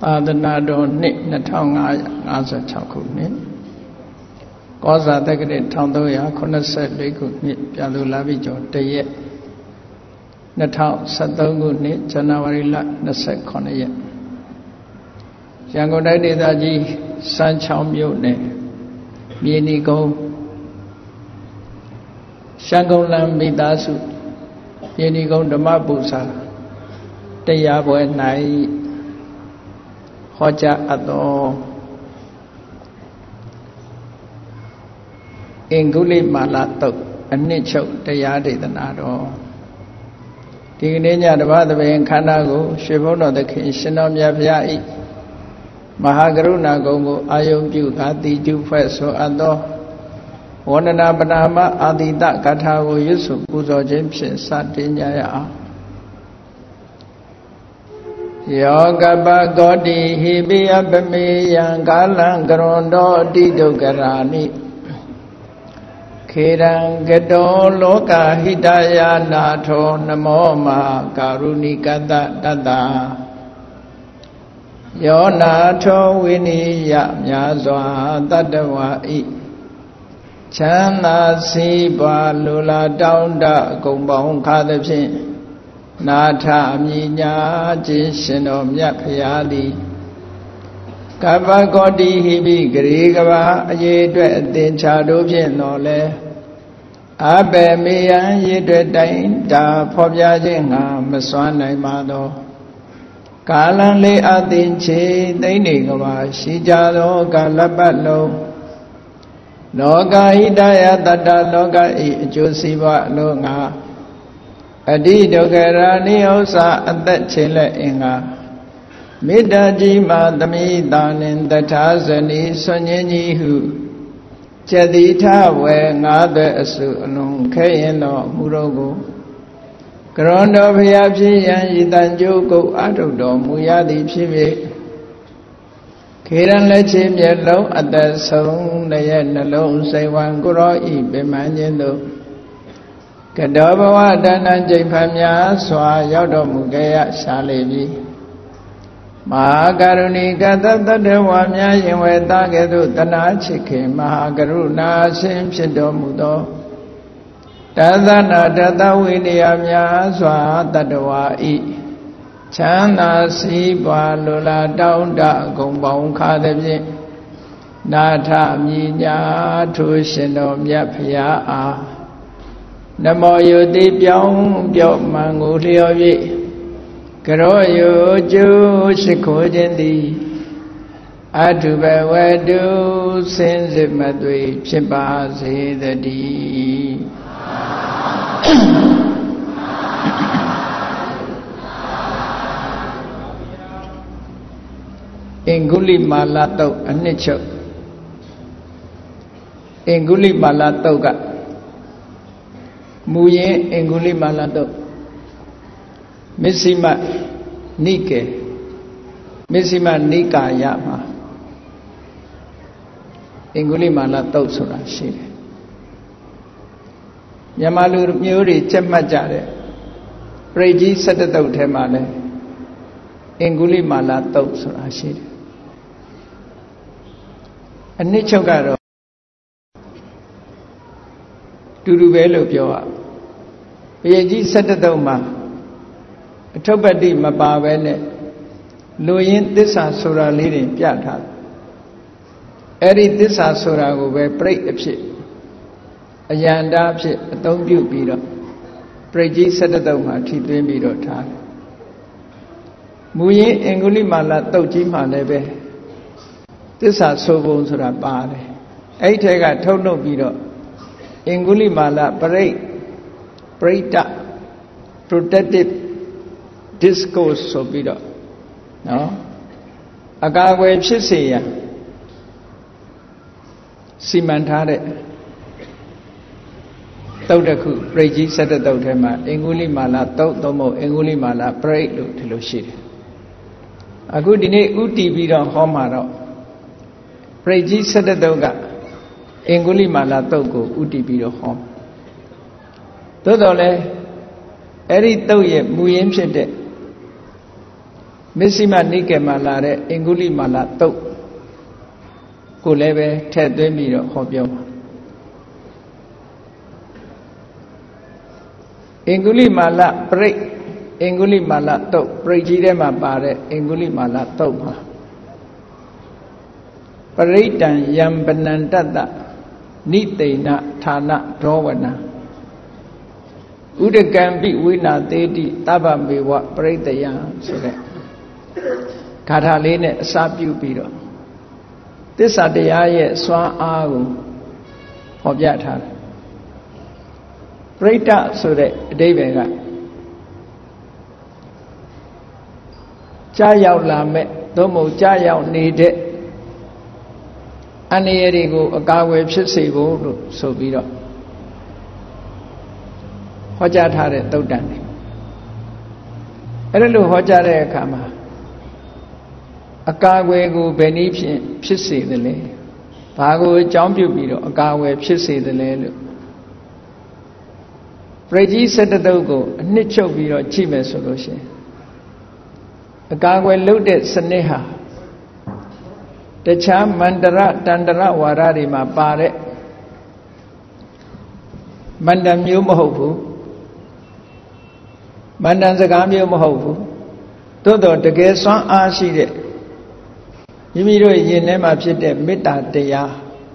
သာသနာတော်နှစ်2556ခုနှစ်ကောဇာတက္ကရာ1384ခုနှစ်ပြန်သူလာပြီကျော်1ရက်2013ခုနှစ်ဇန်နဝါရီလ29ရက်ရန်ကုန်တိုင်းဒေသကြီးစမ်းချောင်းမြို့နယ်မြေနီကုန်းရှမ်းကုန်းလမ်းမိသားစုမြေနီကုန်းဓမ္မပူဇာတရားပွဲ၌ဟောကြားအပ်သောအင်္ဂုလိမာလတုတ်အနှစ်ချုပ်တရားဒေသနာတော်ဒီကနေ့ညတပတ်သဘင်ခန္ဓာကိုရွှေဘုန်းတော်သခင်ရှင်တော်မြတ်ဘုရား၏မဟာကရုဏာကုံကိုအာယုံပြုကာတိကျုဖွဲ့ဆိုအပ်သောဝန္ဒနာပနာမအာတိတဂါထာကိုရွတ်ဆိုပူဇော်ခြင်းဖြင့်စတင်ကြရအောင်ယောကပကောတိဟိပိယပမေယံကာလံကရွန်တောတိဒုက္ခရာနိခေရံကတောလောကဟိတယာနာထောနမောမကာရုဏိကတတတယောနာထောဝိနိယမြာစွာတတဝါဤချမ်းသာစီးပွားလူလာတောင်းတဂုံပေါင်းခါသဖြင့်နာထအမြညာခြင်းရှင်တော်မြတ်ဖရာသည်ကပ္ပကောတိဟိပိဂရေကဘာအရေးအတွက်အသင်္ချာတို့ဖြင့်တော်လဲအဘေမေယံရေအတွက်တိုင်းတာဖော်ပြခြင်းငါမစွမ်းနိုင်ပါသောကာလံလေးအသင်္ချေသိမ့်နေကဘာရှိကြသောကာလပတ်လုံးလောကဟိတယတတ္တလောကဤအကျိုးစီးပွားအလို့ငါအတိဒုက္ခရာနိဥ္စာအသက်ချင်းလက်အင်္ဂါမေတ္တာကြီးမှသမိတာနှင့်တထာဇနီဆွညင်းကြီးဟုကျတိထဝေငါးသွဲအစုအလုံးခဲရင်တော်မူတော်ကိုကရွန်တော်ဘုရားဖြစ်ရန်ဤတန်ကြိုးကုတ်အထုတော်မူရသည်ဖြစ်၍ခေရန်လက်ချင်းမျက်လုံးအသက်ဆုံးတရဲ့နှလုံးစိတ်ဝံကိုရောဤပင်မခြင်းတို့ကတောဘဝတဏ္ဍကျိန်ဖန်များစွာရောက်တော်မူခဲ့ရရှာလေပြီမဟာကရုဏီကတတတဝါများရင်ဝေသားကဲ့သို့တနာချစ်ခင်မဟာကရုဏာရှင်ဖြစ်တော်မူသောတသနာတတဝိနည်းများစွာတတဝါဤချမ်းသာစီးပွားလိုလားတောင်းတဂုံပေါင်းခါသည်ဖြင့်နာထအမြညာထိုရှင်တော်မြတ်ဖရာအားနမောယုတိပြောင်းပြော့မှန်ကိုလျော်၍ကရောယုကျိုးရှိခိုးခြင်းသည်အထုဘဝတုစင်စစ်မသွေဖြစ်ပါစေတည်းအင်္ဂုလိမာလတုတ်အနှစ်ချုပ်အင်္ဂုလိမာလတုတ်ကမူရင်းအင်္ဂုလိမာလတုတ်မစ္စည်းမနိကေမစ္စည်းမနိကာယမှာအင်္ဂုလိမာလတုတ်ဆိုတာရှိတယ်မြန်မာလူမျိုးတွေကြက်မှတ်ကြတယ်ပရိကြီး17တုတ်ထဲမှာလဲအင်္ဂုလိမာလတုတ်ဆိုတာရှိတယ်အနှစ်ချုပ်ကတော့တူတူပဲလို့ပြောရဘုရားကြီး17တုတ်မှာအထုပ္ပတ္တိမပါပဲနဲ့လူရင်းသစ္စာဆိုတာလေးတွေပြထားတယ်အဲ့ဒီသစ္စာဆိုတာကိုပဲပြိဋ္ဌအဖြစ်အယန္တာအဖြစ်အသုံးပြုပြီးတော့ပရိကြီး17တုတ်မှာထိသွင်းပြီးတော့ထားတယ်မူရင်းအင်္ဂုလိမာလတုတ်ကြီးမှာလည်းပဲသစ္စာဆိုပုံဆိုတာပါတယ်အဲ့ဒီထဲကထုတ်လုပ်ပြီးတော့အင်္ဂုလိမာလပရိဋ္ဌ protective discourse ဆိုပြီးတော့နော်အကာအကွယ်ဖြစ်စေရန်စီမံထားတဲ့တုတ်တစ်ခုပရိကြီး17တုတ်ထဲမှာအင်္ဂုလိမာလတုတ်သို့မဟုတ်အင်္ဂုလိမာလပရိဋ္ဌလို့ဒီလိုရှိတယ်အခုဒီနေ့ဥတီပြီးတော့ဟောမှာတော့ပရိကြီး17တုတ်ကအင်္ဂုလိမာလတုတ်ကိုဥတီပြီးတော့ဟောသို့တော်လည်းအဲ့ဒီတုတ်ရဲ့မူရင်းဖြစ်တဲ့ Missima Nike Malare, Inguli Malato, Kuleve, Ted Demiro, Hobio. Inguli Mala, break, Inguli Malato, Brigidema Bare, Inguli Malato. Paritan Yambanandata, Nitena, Tana, Drawana. Udagambi Wina Dedi, Tabambiwa, Pritaya, so that. Cataline Sabu Biro. This are the Aye Swan Agu of Yata. Preta so that David Chayao Lame, Domo Chayao needed Anierigo, a Gawe Chisigo, so Biro. Hojat had it, Dodani. I don't know Hojare Kama. A carway benefit pissy the lay. Pago jump you beat a carway pissy the lay. Reggie said the dogo, a nicho beat or chime solution. A carway loaded Saneha. The charm Mandara Dandara Warari ma pare Mandam Yu Mohobu Mandan Zagami Mohobu Todo the guest on Ashi. Yimiro Yenema Pite Mita Deya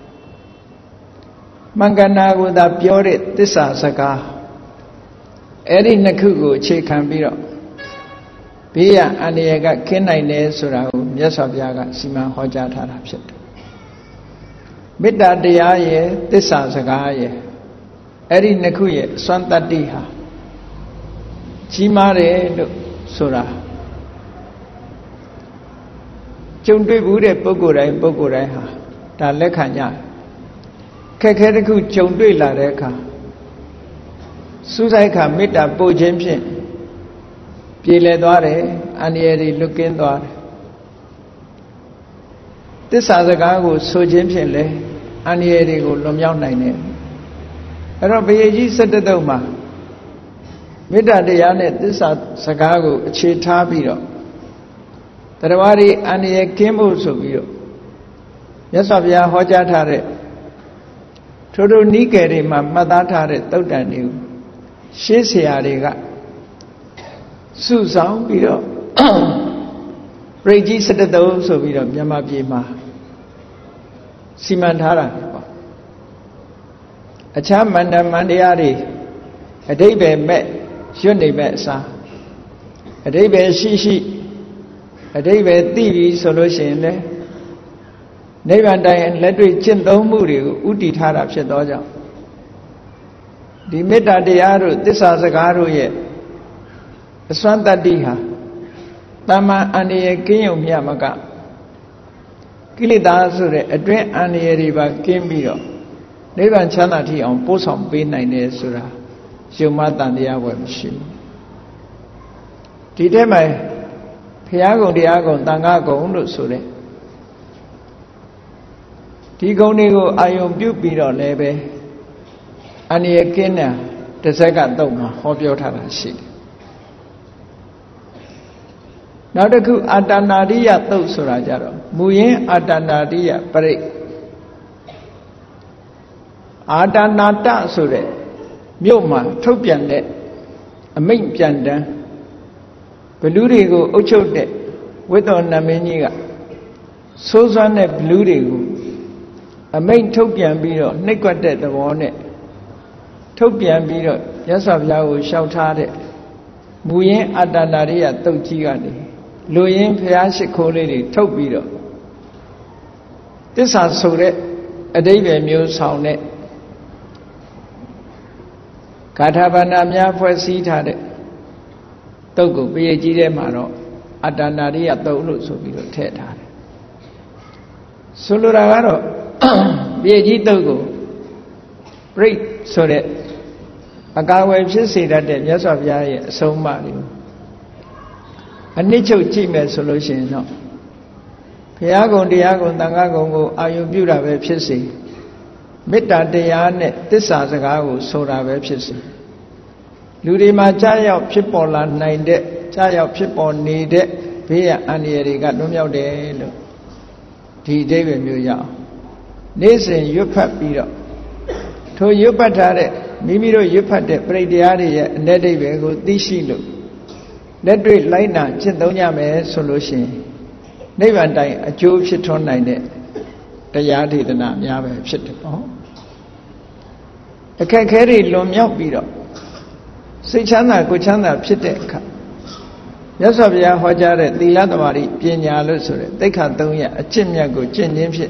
Mangana with a pure Tissa Saka Eri Nakugo Chikan Biro Pia Aniega Kenaine Surau, yes of Yaga, Sima Hojata Pit Mita Deya ye, Tissa Saka ye Eri Nakuye, Santa Diha Chimare Sura Jung de Bude Bogore, Bogoreha, Dalekanya Kakeku Jung de la Reka Susaika Mita Bo Jameshin Pile Dore, Anieri looking Dore. This other guy was so Jameshin Le, Anieri go Lomyang Nine. Arabi said the Doma Mita de Yanet, this Sagago, Chitabiro. Tarawari Aniye Kimbo Subio. Yes, of Ya Hojatare. Todo Nikeri, Madatare, Totanu. Shisiariga Susan Biro Reggie said those of Biro, Yamabima Simantara. A chamanda Mandiari, a day met, Shunde met, sir. A day shishi. A day where TV solution, Nevanda and Ledry Chindo Muri, Uti Tarap Shedoja. The Meta de Aru, this as a garu ye. The Santa Diha Tama Anie Kim Yamaka Kilidasure, a drink Anie Riva Kimbiro. Nevan Chanati on Posom B9 Sura, Shumatan the Awam. Tidema. Piago Diago, Tangago, no Sure. Tigonigo, Ayum Bupiro Lebe, Aniakina, the second doma, Hobiotara Shit. Now the coup Adanadia to Surajaro, Muye Adanadia, Pare Adanata Sure, Myoma, Topian, a main pianda. Pelurigo Ochote, with on Nameniga. Sozane Pelurigo, a main Topian Biro, Niquatet the Warnet. Topian Biro, yes of Yao shouted. Muyen Adanaria Tokigani, Luyen Piashikoli, Topiro. This has so that a day muse sounded. Katabanamia for a seat had it. Togo, P.G. Maro, Adanaria Tolu, so we will take her. Soluragaro, P.G. Togo, break so that a guy will just say that the yes of Yaya so Mario. A nature chime solution, no. Piago, Diago, Tangago, are you beautiful web chissy? Mita Diane, this as a guy soda web chissy. Ludima Chaya of Chipola 9 Chaya of Chipon needed ဘေးရန်အန္တရာယ်တွေကလွတ်မြောက်တယ်လို့ဒီအဓိပ္ပာယ်မျိုးရအောင်နေ့စဉ်ရွတ်ဖတ်ပြီးတော့ထိုရွတ်ဖတ်ထားတဲ့မိမိတို့ရွတ်ဖတ်တဲ့ပရိတရားတွေရဲ့အ내အဓိပ္ပာယ်ကိုသိရှိလို့လက်တွေ့လိုက်နာကျင့်သုံးကြမယ်ဆိုလို့ရှိရင်နိဗ္ဗာန်တိုင်အကျိုးဖြစ်ထွန်းနိုင်တဲ့တရားဒေသနာများပဲဖြစ်တယ်ပေါ့အခက်ခဲတွေလွန်မြောက်ပြီးတော့စိတ်ချမ်းသာကိုယ်ချမ်းသာဖြစ်တဲ့အခါမြတ်စွာဘုရားဟောကြားတဲ့သီလသမာဓိပညာလို့ဆိုတဲ့သိက္ခာ၃ရပ်အကျင့်မြတ်ကိုကျင့်ခြင်းဖြင့်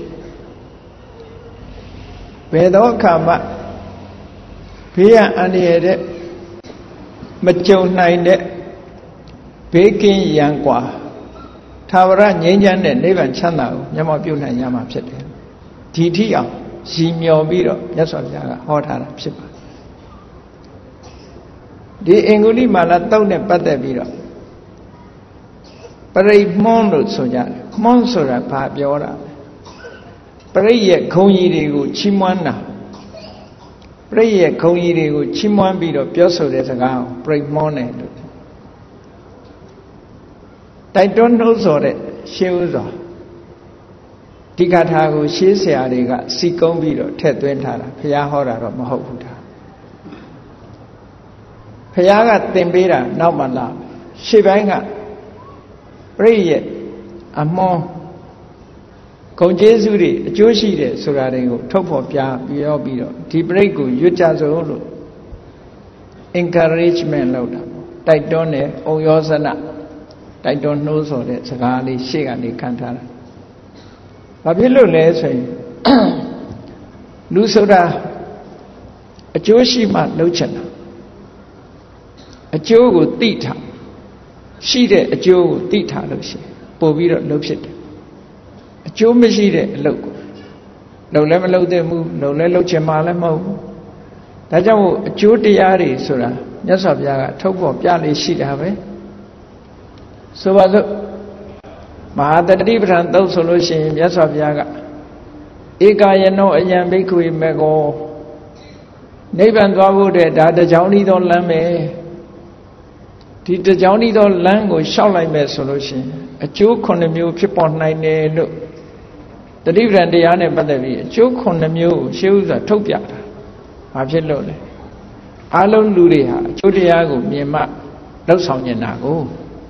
ဘယ်တော့အခါမှဘေးရန်အန္တရာယ်တဲ့မကြုံနိုင်တဲ့ဘေးကင်းရန်กว่าသာဝရငြိမ်းချမ်းတဲ့နိဗ္ဗာန်ချမ်းသာကိုမျက်မှောက်ပြုနိုင်ရမှာဖြစ်တယ်ဒီထိအောင်ရည်မျှော်ပြီးတော့မြတ်စွာဘုရားကဟောထားတာဖြစ်ပါတယ်ဒီအင်္ဂုလိမာလတုတ်နဲ့ပတ်သက်ပြီးတော့ပရိမွန်းလို့ဆိုကြတယ်မွန်းဆိုတာဘာပြောတာလဲပရိရဲ့ခုံကြီးတွေကိုချီးမွမ်းတာပရိရဲ့ခုံကြီးတွေကိုချီးမွမ်းပြီးတော့ပြောဆိုတဲ့စကားကိုပရိမွန်းတယ်လို့တိုက်တွန်းနှိုးဆော်တဲ့ရှေးဥစွာဒီကထာကိုရှေးဆရာတွေကစီကုံးပြီးတော့ထည့်သွင်းထားတာဘုရားဟောတာတော့မဟုတ်ဘူးဒါဘုရားကသင်ပေးတာနောက်မှလာရှေ့ပိုင်းကပရိရဲ့အမွန်ဂုဏ်ကျေးဇူးတွေအကျိုးရှိတယ်ဆိုတာတွေကိုထုတ်ဖော်ပြပြောပြီးတော့ဒီပရိကိုရွတ်ကြစို့လို့ encouragement လုပ်တာပေါ့တိုက်တွန်းတယ်ဩယောဇနတိုက်တွန်းနှိုးဆော်တဲ့စကားလေးရှေ့ကနေခံထားတာဘာဖြစ်လို့လဲဆိုရင်လူဆိုတာအကျိုးရှိမှလုပ်ချင်တာအကျိုးကိုသိထားရှိတဲ့အကျိုးကိုသိထားလို့ရှိရင်ပို့ပြီးတော့လုပ်ဖြစ်တယ်အကျိုးမရှိတဲ့အလုပ်ကိုလုပ်လည်းမလုပ်သင့်ဘူးလုပ်လည်းလုပ်ချင်မှလည်းမဟုတ်ဘူးဒါကြောင့်မို့အကျိုးတရားတွေဆိုတာမြတ်စွာဘုရားကထုတ်ဖော်ပြလေးရှိတာပဲဆိုပါစို့မဟာတတိပဋ္ဌာန်သုတ်ဆိုလို့ရှိရင်မြတ်စွာဘုရားကဧကာယနောအယံဘိက္ခွေမေကောနိဗ္ဗာန်သွားဖို့တဲ့ဒါတကြောင်ဤသောလမ်းပဲဒီတကြောင်ဤသောလမ်းကိုရှောက်လိုက်မယ်ဆိုလို့ရှိရင်အကျိုး9မျိုးဖြစ်ပေါ်နိုင်တယ်လို့တတိပဋ္ဌာန်တရားနဲ့ပတ်သက်ပြီးအကျိုး9မျိုးကိုရှေးဥစွာထုတ်ပြတာဘာဖြစ်လို့လဲအလုံးလူတွေဟာအကျိုးတရားကိုမြင်မှလောက်ဆောင်နေတာကို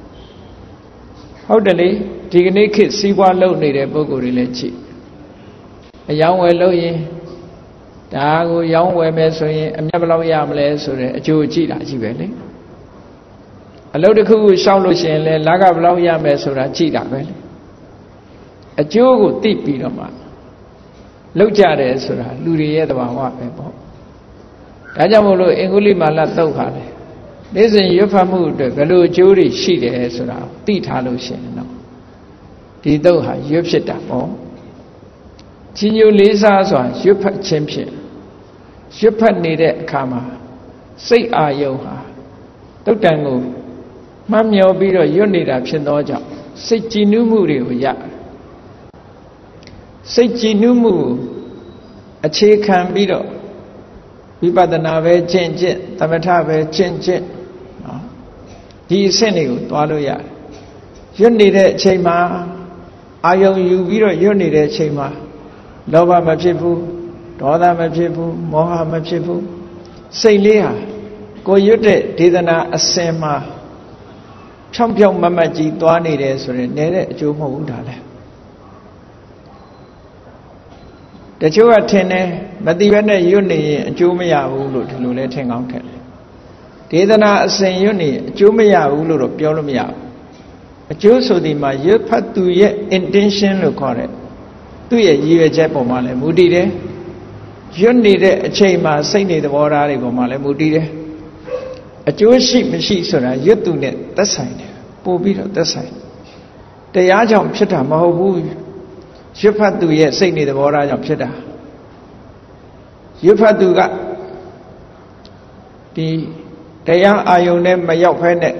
ဟုတ်တယ်လေဒီကနေ့ခေတ်စီးပွားလုပ်နေတဲ့ပုဂ္ဂိုလ်တွေလည်းကြည့်အယောင်းဝယ်လုပ်ရင်ဒါကိုရောင်းဝယ်မယ်ဆိုရင်အမြတ်ဘယ်လောက်ရမလဲဆိုတဲ့အကျိုးကြည့်တာကြည့်ပဲလေအလုပ်တစ်ခုကိုရှောက်လို့ရှိရင်လည်းလကဘယ်လောက်ရမယ်ဆိုတာကြည့်တာပဲလေအကျိုးကိုသိပြီးတော့မှလောက်ကြတယ်ဆိုတာလူတွေရဲ့သဘာဝပဲပေါ့ဒါကြောင့်မို့လို့အင်္ဂုလိမာလသုတ်ခါလေနေ့စဉ်ရွတ်ဖတ်မှုအတွက်ဘယ်လိုအကျိုးတွေရှိတယ်ဆိုတာသိထားလို့ရှိရင်တော့ဒီသုတ်ဟာရွတ်ဖြစ်တာပေါ့ကြီးညိုလေးစားစွာရွတ်ဖတ်ခြင်းဖြင့်ရွတ်ဖတ်နေတဲ့အခါမှာစိတ်အာယုံဟာတုတ်တန်ကိုမှတ်မြော်ပြီးတော့ရွတ်နေတာဖြစ်သောကြောင့်စိတ်ကြည်နူးမှုတွေကိုရစိတ်ကြည်နူးမှုအခြေခံပြီးတော့ဝိပဿနာပဲကျင့်သမထပဲကျင့်နော်ဒီအဆင့်တွေကိုသွားလို့ရတယ်ရွတ်နေတဲ့အချိန်မှာအာယုံယူပြီးတော့ရွတ်နေတဲ့အချိန်မှာလောဘမဖြစ်ဘူးဒေါသမဖြစ်ဘူးမောဟမဖြစ်ဘူးစိတ်လေးဟာကိုရွတ်တဲ့ဒေသနာအစဉ်မှာဖြောင်းဖြောင်းမမတ်ကြီးသွားနေတယ်ဆိုရင်နဲတဲ့အကျိုးမဟုတ်ဘူးဒါလည်းတချို့ကထင်တယ်မသိဘဲနဲ့ရွတ်နေရင်အကျိုးမရဘူးလို့ဒီလိုလဲထင်ကောင်းထင်တယ်ဒေသနာအစဉ်ရွတ်နေအကျိုးမရဘူးလို့တော့ပြောလို့မရဘူးအကျိုးဆိုဒီမှာရွတ်ဖတ်သူရဲ့ intention လို့ခေါ်တဲ့သူ့ရဲ့ရည်ရွယ်ချက်ပုံမှာလည်းမူတည်တယ်ရွတ်နေတဲ့အချိန်မှာစိတ်နေသဘောထားတွေပုံမှာလည်းမူတည်တယ်အကျိုးရှိမရှိဆိုတာရွတ်သူနဲ့သက်ဆိုင်တယ်ပို့ပြီးတော့သက်ဆိုင်တရားကြောင့်ဖြစ်တာမဟုတ်ဘူးရွတ်ဖတ်သူရဲ့စိတ်နေသဘောထားကြောင့်ဖြစ်တာရွတ်ဖတ်သူကဒီတရားအာယုန်နဲ့မရောက်ဖဲနဲ့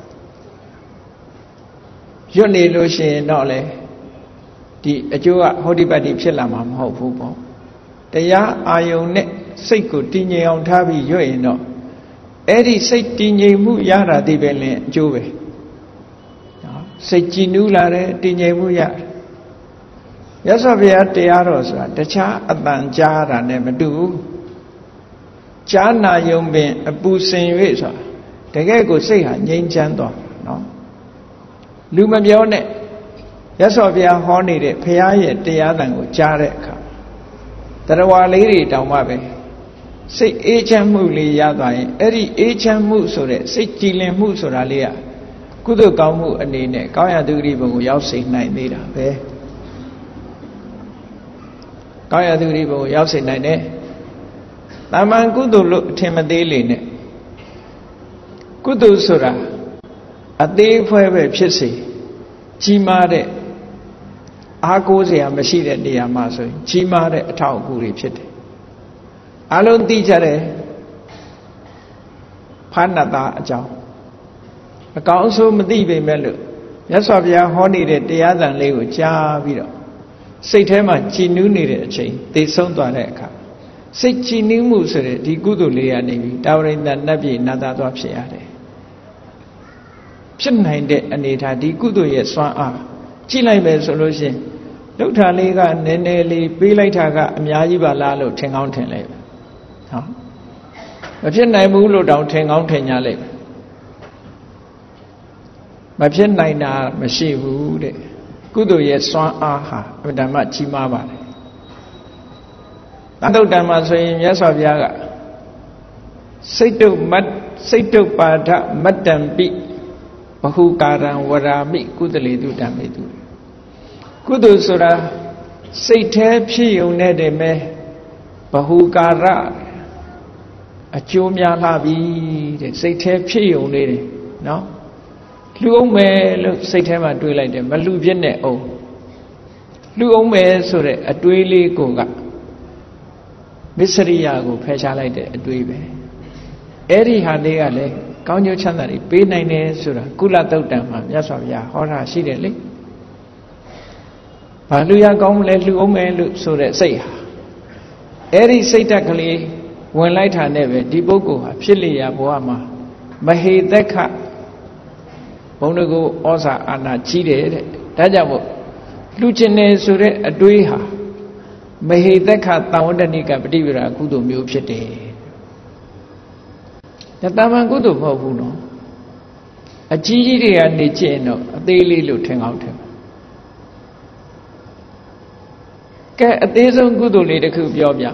ရွတ်နေလို့ရှိရင်တော့လေဒီအကျိုးကဟောဒီပတ္တိဖြစ်လာမှာမဟုတ်ဘူးပေါ့တရားအာယုန်နဲ့စိတ်ကိုတည်ငြိမ်အောင်ထားပြီးရွတ်ရင်တော့အဲ့ဒီစိတ်တည်ငြိမ်မှုရတာဒီပဲလင်အကျိုးပဲနော်စိတ်ကြည်နူးလာတယ်တည်ငြိမ်မှုရတယ်မြတ်စွာဘုရားတရားတော်ဆိုတာတခြားအတန်ကြားတာနဲ့မတူဘူးကြားနာယုံပင်အပူစင်၍ဆိုတာတကယ်ကိုစိတ်ဟာငြိမ်းချမ်းသွားနော်လူမပြောနဲ့မြတ်စွာဘုရားဟောနေတဲ့ဘုရားရဲ့တရားသံကိုကြားတဲ့အခါတရားဝါလေးတွေတောင်မှပဲစိတ်အေးချမ်းမှုလေးရသွားရင်အဲ့ဒီအေးချမ်းမှုဆိုတဲ့စိတ်ကြည်လင်မှုဆိုတာလေးကကုသိုလ်ကောင်းမှုအနေနဲ့ကောင်းရာသူဂတိဘုံကိုရောက်စေနိုင်သေးတာပဲကောင်းရာသူဂတိဘုံကိုရောက်စေနိုင်တယ်တာမန်ကုသိုလ်လို့အထင်မသေးလေနဲ့ကုသိုလ်ဆိုတာအသေးဖွဲပဲဖြစ်စေကြီးမားတဲ့အားကိုးစရာမရှိတဲ့နေရာမှာဆိုရင်ကြီးမားတဲ့အထောက်အကူတွေဖြစ်တယ်အလုံးသိကြတယ်ဖာဏတာအကြောင်းအကောင်းအဆိုးမသိပေမဲ့လို့မြတ်စွာဘုရားဟောနေတဲ့တရားသံလေးကိုကြားပြီးတော့စိတ်ထဲမှာကြည်နူးနေတဲ့အချိန်သိဆုံးသွားတဲ့အခါစိတ်ကြည်နူးမှုဆိုတဲ့ဒီကုသိုလ်လေးကနေပြီးတာဝရိန္ဒနတ်ပြည်နတ်သားသွားဖြစ်ရတယ်ဖြစ်နိုင်တဲ့အနေထားဒီကုသိုလ်ရဲ့စွမ်းအားကြည့်လိုက်မယ်ဆိုလို့ရှိရင်ဒုဋ္ဌာလေးကနည်းနည်းလေးပေးလိုက်တာကအများကြီးပါလားလို့ထင်ကောင်းထင်လိုက်ဟောမဖြစ်နိုင်ဘူးလို့တောင်ထင်ကောင်းထင်ကြလိုက်မဖြစ်နိုင်တာမရှိဘူးတဲ့ကုသိုလ်ရဲ့စွမ်းအားဟာအမှန်တမ်းကြီးမားပါတယ်သုတ်တံမှာဆိုရင်မြတ်စွာဘုရားကစိတ်တုတ်ပါဒမတ္တံပိဘဟုကာရံဝရာမိကုသလေတုတံမေတုကုသိုလ်ဆိုတာစိတ်แท้ဖြစ်ုံနဲ့တည်းမဲ့ဘဟုကာရအကျိုးများလာပြီတဲ့စိတ်แท้ဖြစ်ုံနေတယ်နော်လှူအောင်မယ်လို့စိတ်ထဲမှာတွေးလိုက်တယ်မလှူပြစ်နဲ့အောင်လှူအောင်မယ်ဆိုတဲ့အတွေးလေးကိုကမစ္စရိယကိုဖယ်ရှားလိုက်တဲ့အတွေးပဲအဲ့ဒီဟာလေးကလည်းကောင်းကျိုးချမ်းသာတွေပေးနိုင်တယ်ဆိုတာကုလသုတ်တံမှာမြတ်စွာဘုရားဟောတာရှိတယ်လေဘာလူရကောင်းမလဲလှူအောင်မယ်လို့ဆိုတဲ့စိတ်ဟာအဲ့ဒီစိတ်ဓာတ်ကလေးဝင်လိုက်တာနဲ့ပဲဒီပုဂ္ဂိုလ်ဟာဖြစ်လျာဘဝမှာမဟေသက်ခဘုံတကူဩဇာအာဏာကြီးတယ်တဲ့ဒါကြောင့်မို့လှူခြင်းနေဆိုတဲ့အတွေးဟာမဟေသက်ခသံဝတ္တနိကပฏิပဒါကုသိုလ်မျိုးဖြစ်တယ်ဒါတာမန်ကုသိုလ်မဟုတ်ဘူးနော်အကြီးကြီးတွေကနေကျင့်တော့အသေးလေးလို့ထင်ကောင်းထင်ပါကဲအသေးဆုံးကုသိုလ်လေးတစ်ခုပြောပြ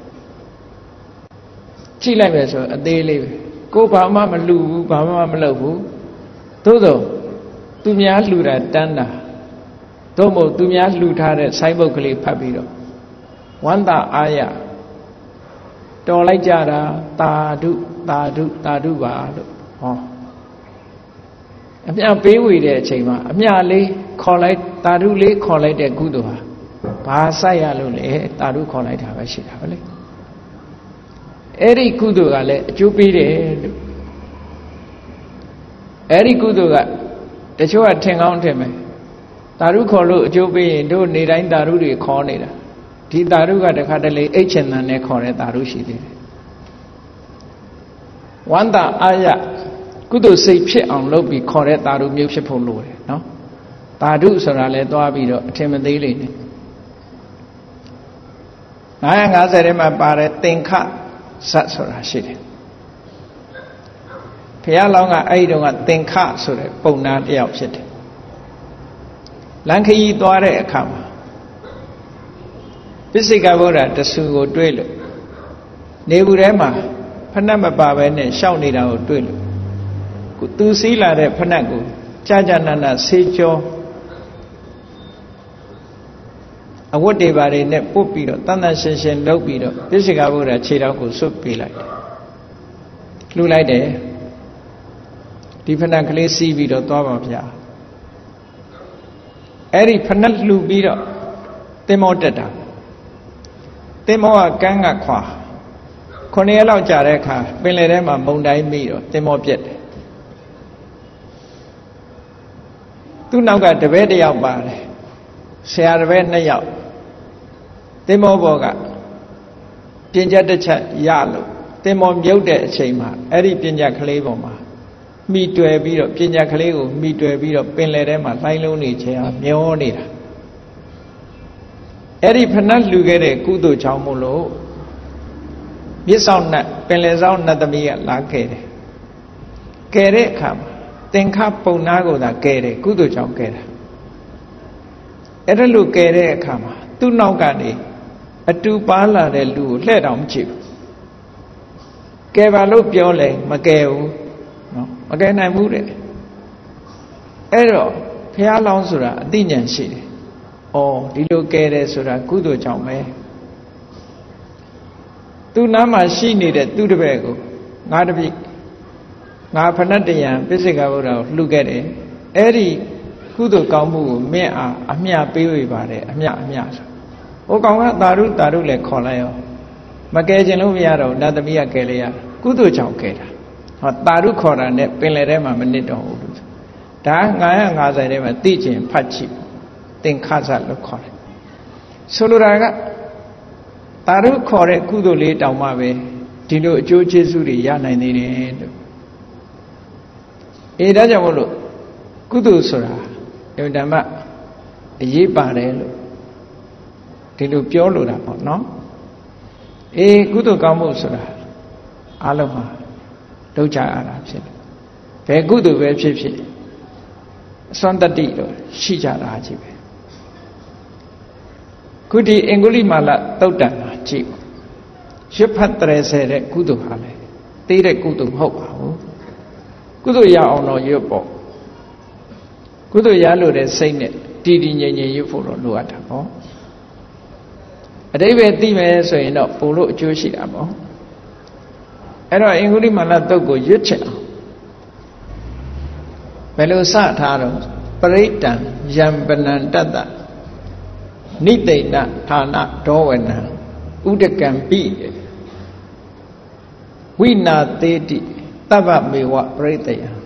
ကြည့်လိုက်မယ်ဆိုအသေးလေးပဲကိုယ်ဘာမှမလှူဘူးဘာမှမလုပ်ဘူးသို့သောသူများလှူတာတန်းတာသို့မဟုတ်သူများလှူထားတဲ့ဆိုင်းဘုတ်ကလေးဖတ်ပြီးတော့ဝန္တာအာရတော်လိုက်ကြတာသာဓုသာဓုသာဓုပါလို့ဟောအမြပေးဝေတဲ့အချိန်မှာအမြလေးခေါ်လိုက်သာဓုလေးခေါ်လိုက်တဲ့ကုသိုလ်ဟာဘာဆိုင်ရလို့လဲသာဓုခေါ်လိုက်တာပဲရှိတာပဲလေအဲ့ဒီကုသိုလ်ကလည်းအကျိုးပေးတယ်လို့အဲ့ဒီကုသိုလ်ကတချို့ကထင်ကောင်းထင်မယ်သာဓုခေါ်လို့အကျိုးပေးရင်တို့နေတိုင်းသာဓုတွေခေါ်နေတာဒီသာဓုကတခါတလေအိတ်ချင်တန်နဲ့ခေါ်တဲ့သာဓုရှိသေးတယ်ဝန္တာအာရကုသိုလ်စိတ်ဖြစ်အောင်လုပ်ပြီးခေါ်တဲ့သာဓုမျိုးဖြစ်ဖို့လိုတယ်နော်သာဓုဆိုတာလဲသွားပြီးတော့အထင်မသေးလေနဲ့950ထဲမှာပါတဲ့သင်္ခဇတ်ဆိုတာရှိတယ်ဘုရားလောင်းကအဲ့ဒီတုန်းကသင်္ခဆိုတဲ့ပုံနာတစ်ယောက်ဖြစ်တယ်လမ်းခရီးသွားတဲ့အခါမှာပိစိကဗုဒ္ဓတဆူကိုတွေ့လို့နေဘူးထဲမှာဖဏတ်မပါဘဲနဲ့ရှောက်နေတာကိုတွေ့လို့သူစည်းလာတဲ့ဖဏတ်ကိုကြာကြာနာနာဆေးကြောအဝတ်တွေပါတွေနဲ့ပုတ်ပြီးတော့တန်တန်ရှင်းရှင်းလုပ်ပြီးတော့ပိစိကဗုဒ္ဓခြေထောက်ကိုဆွတ်ပေးလိုက်တယ်လှူလိုက်တယ်ဒီဖဏတ်ကလေးစီးပြီးတော့သွားပါဗျာအဲ့ဒီဖဏတ်လှူပြီးတော့သင်္ဘောတက်တာသင်္ဘောကကမ်းကခွာ9ရက်လောက်ကြာတဲ့အခါပင်လယ်ထဲမှာမုန်တိုင်းမိတော့သင်္ဘောပြက်တယ်သူ့နောက်ကတပည့်တစ်ယောက်ပါတယ်ဆရာတပည့်2ယောက်သင်္ဘောပေါ်ကပြင်ချက်တစ်ချက်ရလို့သင်္ဘောမြုပ်တဲ့အချိန်မှာအဲ့ဒီပြင်ချက်ကလေးပေါ်မှာမိတွေ့ပြီးတော့ပညာကလေးကိုမိတွေ့ပြီးတော့ပင်လယ်ထဲမှာလှိုင်းလုံးနေချင်အောင်မျောနေတာအဲ့ဒီဖဏတ်လှူခဲ့တဲ့ကုသိုလ်ကြောင့်မို့လို့မြစ်ဆောင်နတ်ပင်လယ်ဆောင်နတ်သမီးကလာခဲ့တယ်ကယ်တဲ့အခါမှာသင်္ခပုံနာကိုသာကယ်တယ်ကုသိုလ်ကြောင့်ကယ်တာအဲ့ဒါလို့ကယ်တဲ့အခါမှာသူ့နောက်ကနေအတူပါလာတဲ့လူကိုလှဲ့တောင်မကြည့်ဘူးကယ်ပါလို့ပြောလဲမကယ်ဘူးနော်မကယ်နိုင်ဘူးတဲ့အဲ့တော့ဘုရားလောင်းဆိုတာအသိဉာဏ်ရှိတယ်ဩဒီလိုကယ်တယ်ဆိုတာကုသိုလ်ကြောင့်ပဲသူ့နားမှာရှိနေတဲ့သူ့တပည့်ကိုငါတပိငါဖဏတ်တယံပိစိကဗုဒ္ဓကိုလှူခဲ့တယ်အဲ့ဒီကုသိုလ်ကောင်းမှုကိုမင်းအားအမျှပေးဝေပါတယ်အမျှဆိုဟိုကောင်ကသာဓုလည်းခေါ်လိုက်ရောမကယ်ခြင်းလို့မရတော့နတ်သမီးကကယ်လိုက်ရကုသိုလ်ကြောင့်ကယ်တာဟောသာဓုခေါ်တာနဲ့ပင်လယ်ထဲမှာမနစ်တော့ဘူးဒါ950ထဲမှာသိကျင်ဖတ်ကြည့်သင်္ခါစလို့ခေါ်တယ်ဆိုလိုတာကသာဓုခေါ်တဲ့ကုသိုလ်လေးတောင်မှပဲဒီလိုအကျိုးကျေးဇူးတွေရနိုင်သေးတယ်လို့ဒါကြောင့်မို့လို့ကုသိုလ်ဆိုတာဓမ္မအရေးပါတယ်လို့ဒီလိုပြောလိုတာပေါ့နော်ကုသိုလ်ကောင်းမှုဆိုတာအလုံးမှာလုပ်ကြရတာဖြစ်တယ်ဘယ်ကုသိုလ်ပဲဖြစ်ဖြစ်အစွမ်းတတ္တိတော့ရှိကြတာကြီးပဲခုဒီအင်္ဂုလိမာလသုတ်တံမှာကြည့်ရွတ်ဖတ်30တဲ့ကုသိုလ်ဟာလေသေးတဲ့ကုသိုလ်မဟုတ်ပါဘူးကုသိုလ်ရအောင်တော့ရွတ်ပေါ့ကုသိုလ်ရလို့တဲ့စိတ်နဲ့တည်တည်ငြိမ်ငြိမ်ရွတ်ဖို့တော့လိုအပ်တာပေါ့အတိပ္ပယ်သိမယ်ဆိုရင်တော့ပို့လို့အကျိုးရှိတာပေါ့အဲ့တော့အင်္ဂုလိမာလသုတ်ကိုရွတ်ချင်အောင်ဘယ်လိုစထားတော့ပရိတံယံပနံတတ္တနိသိဏဌာနဒောဝနံဥဒကံပိဝိနာသေးတိတဗ္ဗမေဝပရိတယံ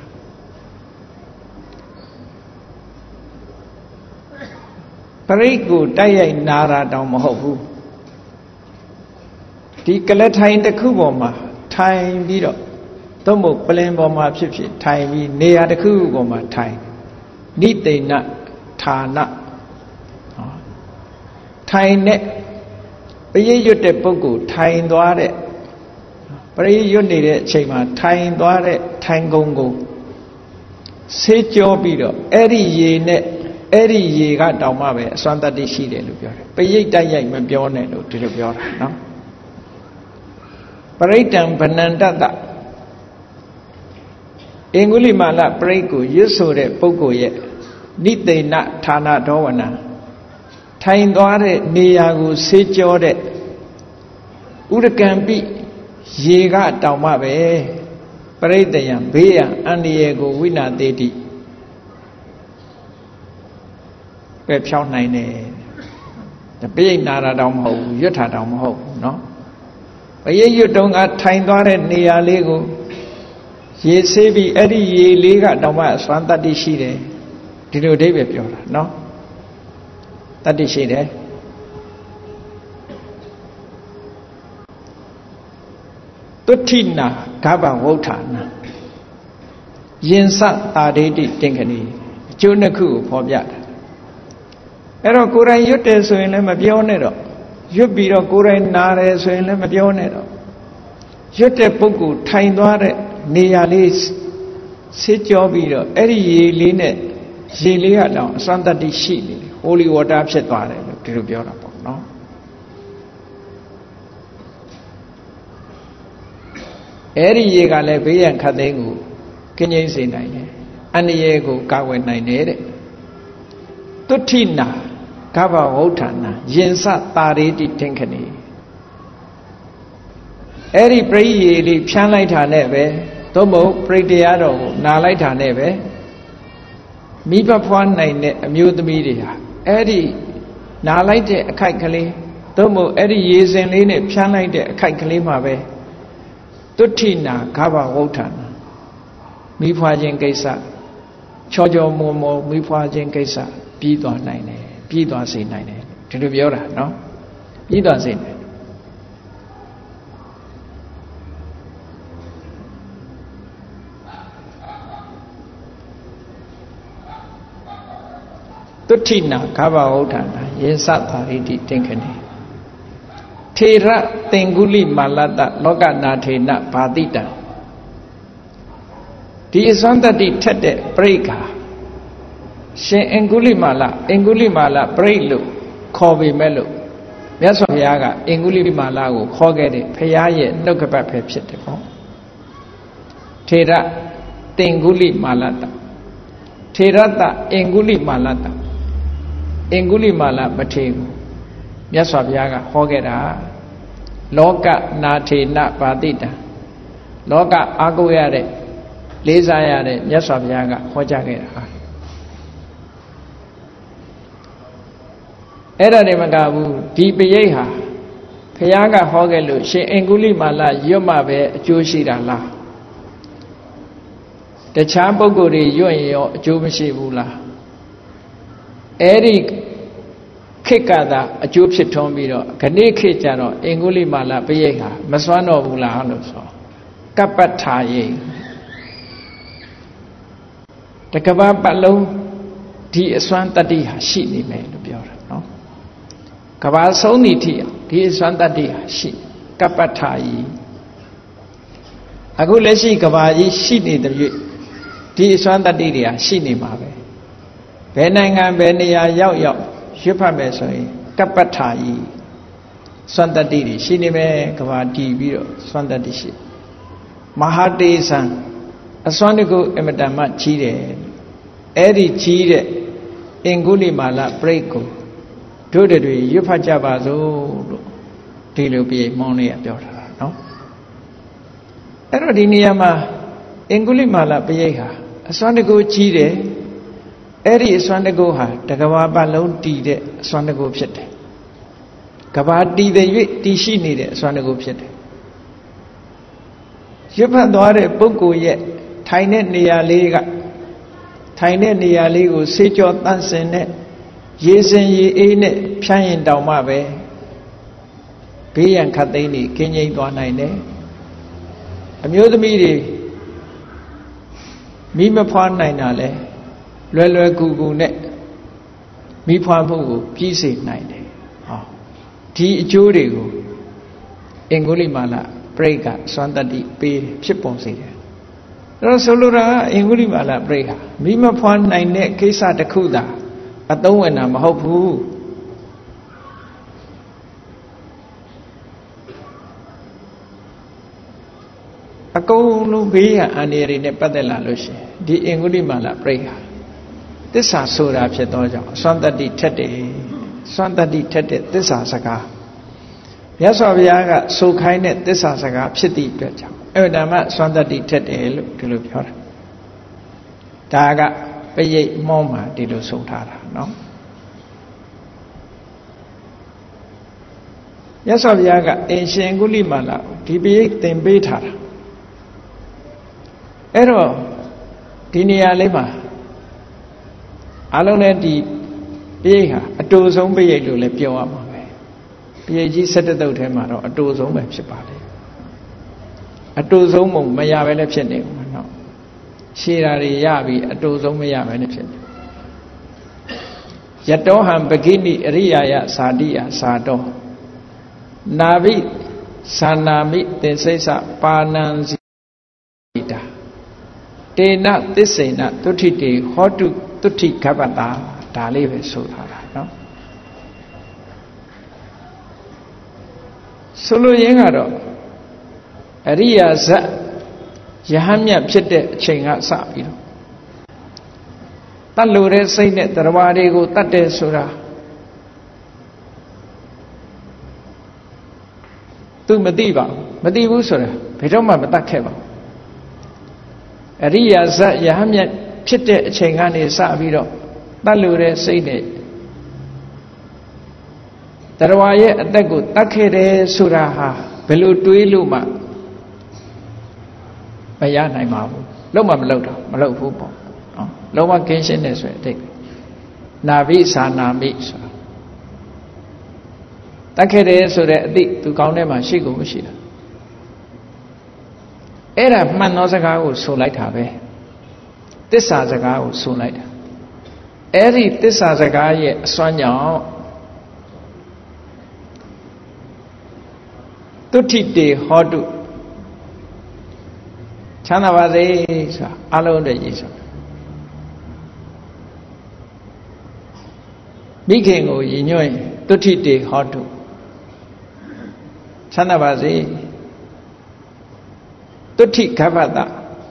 ပရိတ်ကိုတိုက်ရိုက်နာတာတောင်မဟုတ်ဘူးဒီကလထိုင်တစ်ခုပေါ်မှာထိုင်ပြီးတော့သို့မဟုတ်ပလင်ပေါ်မှာဖြစ်ဖြစ်ထိုင်ပြီးနေရာတစ်ခုပေါ်မှာထိုင်နိသိဏဌာနထိုင်တဲ့ပရိရွတ်တဲ့ပုဂ္ဂိုလ်ထိုင်သွားတဲ့ပရိရွတ်နေတဲ့အချိန်မှာထိုင်သွားတဲ့ထိုင်ကုန်ကိုဆေးကြောပြီးတော့အဲ့ဒီရေနဲ့အဲ့ဒီရေကတောင်မှပဲအစွမ်းတတ္တိရှိတယ်လို့ပြောတယ်ပရိတ်တိုက်ရိုက်မပြောနဲ့လို့ဒီလိုပြောတာနော်ပရိတံဗနန္တတအင်္ဂုလိမာလပရိတ်ကိုရွတ်ဆိုတဲ့ပုဂ္ဂိုလ်ရဲ့နိသိဏဌာနဒောဝနံထိုင်သွားတဲ့နေရာကိုဆေးကြောတဲ့ဥဒကံပိရေကတောင်မှပဲပရိတယံဘေးရန်အန္တရာယ်ကိုဝိနာသေးတိပဲဖြောင်းနိုင်တယ်တပိဋနာတာတောင်မဟုတ်ဘူးရွတ်တာတောင်မဟုတ်ဘူးเนาะပရိရွတ်တုံးကထိုင်သွားတဲ့နေရာလေးကိုရေဆေးပြီးအဲ့ဒီရေလေးကတောင်မှစွမ်းတတ္တိရှိတယ်ဒီလိုအဓိပ္ပာယ်ပြောတာเนาะတတ္တိရှိတယ်တုဋ္ဌိနာဂဗ္ဗဝုဋ္ဌာနာယင်စတာဒိဋ္ဌိတင်္ခဏီအကျိုးနှစ်ခုကိုဖော်ပြတာအဲ့တော့ကိုယ်တိုင်ရွတ်တယ်ဆိုရင်လည်းမပြောနဲ့တော့ရွတ်ပြီးတော့ကိုယ်တိုင်နာတယ်ဆိုရင်လည်းမပြောနဲ့တော့ရွတ်တဲ့ပုဂ္ဂိုလ်ထိုင်သွားတဲ့နေရာလေးဆေးကြောပြီးတော့အဲ့ဒီရေလေးနဲ့ရေလေးကတော့အစွမ်းတတ္တိရှိနေတယ် holy water ဖြစ်သွားတယ်လို့ဒီလိုပြောတာပေါ့နော်အဲ့ဒီရေကလည်းဘေးရန်ခတ်သိမ်းကိုကင်းငြိမ်းစေနိုင်တယ်အန္တရာယ်ကိုကာကွယ်နိုင်တယ်တဲ့တုဋ္ဌိနာဂဗ္ဗဝုဋ္ဌာနာယင်စတာရေတိတင်္ခဏီအဲ့ဒီပရိယေလေးဖြန်းလိုက်တာနဲ့ပဲသို့မဟုတ်ပရိတရားတော်ကိုနာလိုက်တာနဲ့ပဲမိဘဖွားနိုင်တဲ့အမျိုးသမီးတွေဟာအဲ့ဒီနာလိုက်တဲ့အခိုက်ကလေးသို့မဟုတ်အဲ့ဒီရေစင်လေးနဲ့ဖြန်းလိုက်တဲ့အခိုက်ကလေးမှာပဲတုဋ္ဌိနာဂဗ္ဗဝုဋ္ဌာနာမိဖွားခြင်းကိစ္စချောချောမောမောမိဖွားခြင်းကိစ္စပြီးသွားနိုင်တယ်ပြီးသွားစေနိုင်တယ်ဒီလိုပြောတာနော်ပြီးသွားစေနိုင် Tutina Kava Odana, Yesata Riti Tinkani. Tera Tenguli Malata, Loga Natina, Padita. The Isanda di Tete, Breaka. She Engulimala, Brelu, Kovi Melo. Yaso Yaga, Engulimala, Hogede, Payaye, Nokaba Pepsitipo. Tera Tenguli Malata. Terata Enguli Malata. Enguli Mala Bategu. Yaso Yaga, Hogeda. Loka Nati Nat Badita. Loka Aguere, Lizayade, Yaso Yaga, Hojagera. Era de Magabu, Deep Yeha, Payaga Hogelu, she Enguli Mala, Yomabe, Jushira La. The Chamboguri, Yoyo, Jubishi Bula. Eric Kikada, a Jupsitombido, Kani Kitano, Enguli Mala, Payeha, Maswano Bula Hanuso, Kapataye. The Kababalo, Di Swantadi, Shini made the Bureau. Kabasoniti, he is Santadi, she, Kapatai. Agulesi Kabayi, she need the Di Santadidia, she need Mave. Benanga Benia Yao, Shipamesoi, Kapatai, Santadidi, she need me Kabadi Biro, Santadishi. Mahadi san, a sonico emetama chide, Eri chide, Enguli Mala, Breako. Do the Yupajabazo, Tilupi, Monia, Piota, no? Erodiniama, Engulimala, Pieha, a Swandago Chide, Eri is Swandagoha, Tagawaba Lone Tide, Swandago Pete. Kabati the Tishi needed, Swandago Pete. Yupandore, Bungo yet, Tine Nia Liga, Tine Nia Ligo, Sejo Tansene. Yesin ye in it, Pian Daumabe, Pian Catini, Kenya Guanine. Amuse me, Mima Pon Ninale, Lula Gugu net, Mi Pampu, Peace 90. T. Judigo, Engulimala, Breaka, Santadi, P. Chiponsi. Rosolura, Engulimala, Breaka, Mima Pon Nine, Kesa de Kuda. I don't want to hope who. I go no be an in a padella lucy, the Engulimala prayer. This are so rapid, Santa di Tete, Santa di Tete, this are Saga. Yasoviaga, so kind it, this are Saga, Pity Pecha. Evidama, Santa di Tete, look to look her. Daga. Pay Moma di lo Sotara, no? Yasaviaga, ancient Gulimala, Tibi, then Beta. Ero, Dinia Lima. Alone di Pieha, a dozen Pie to Lepioama. Piegi settled out him, a dozen Mepsipati. A dozen Maya Lepsene, no. Shirari Yabi, a dozen Maya benefit. Yatoham Begini Riaya Sadia Sado Navi Sanami, then says a Pananzita. Tena, this ain't not Tutiti, how to Tuti Kabata, Dalive Sotara, no? Solo Yangaro Ria Za. Yahamya Pite Chinga Sapi. Talure Saint Tarawarigo Tate Sura. Tu Madiva, Madivu Sura, Pitoma Batakeva. Ria Za Yahamya Pite Chingani Sabiro, Talure Saint Tarawaya Atagu Takere Suraha, Belu Tuiluma. Bayana Mabu, Loma Meloda, Melo Fubo, Loma Kenshin is take Navi Sanami. Takere so that to count them and Shigo Mushida. Era Manosaka was so light have. This Azaka was so light. အဲ့ဒီသစ္စာစကားရဲ့အစွမ်းကြောင့်တုဋ္ဌိတေဟောတုချမ်းသာပါစေဆိုတာအလုံးအတွက်ရည်ဆိုမိခင်ကိုရည်ညွှန်းတုဋ္ဌိတေဟောတုချမ်းသာပါစေတုဋ္ဌိခဗ္ဗတ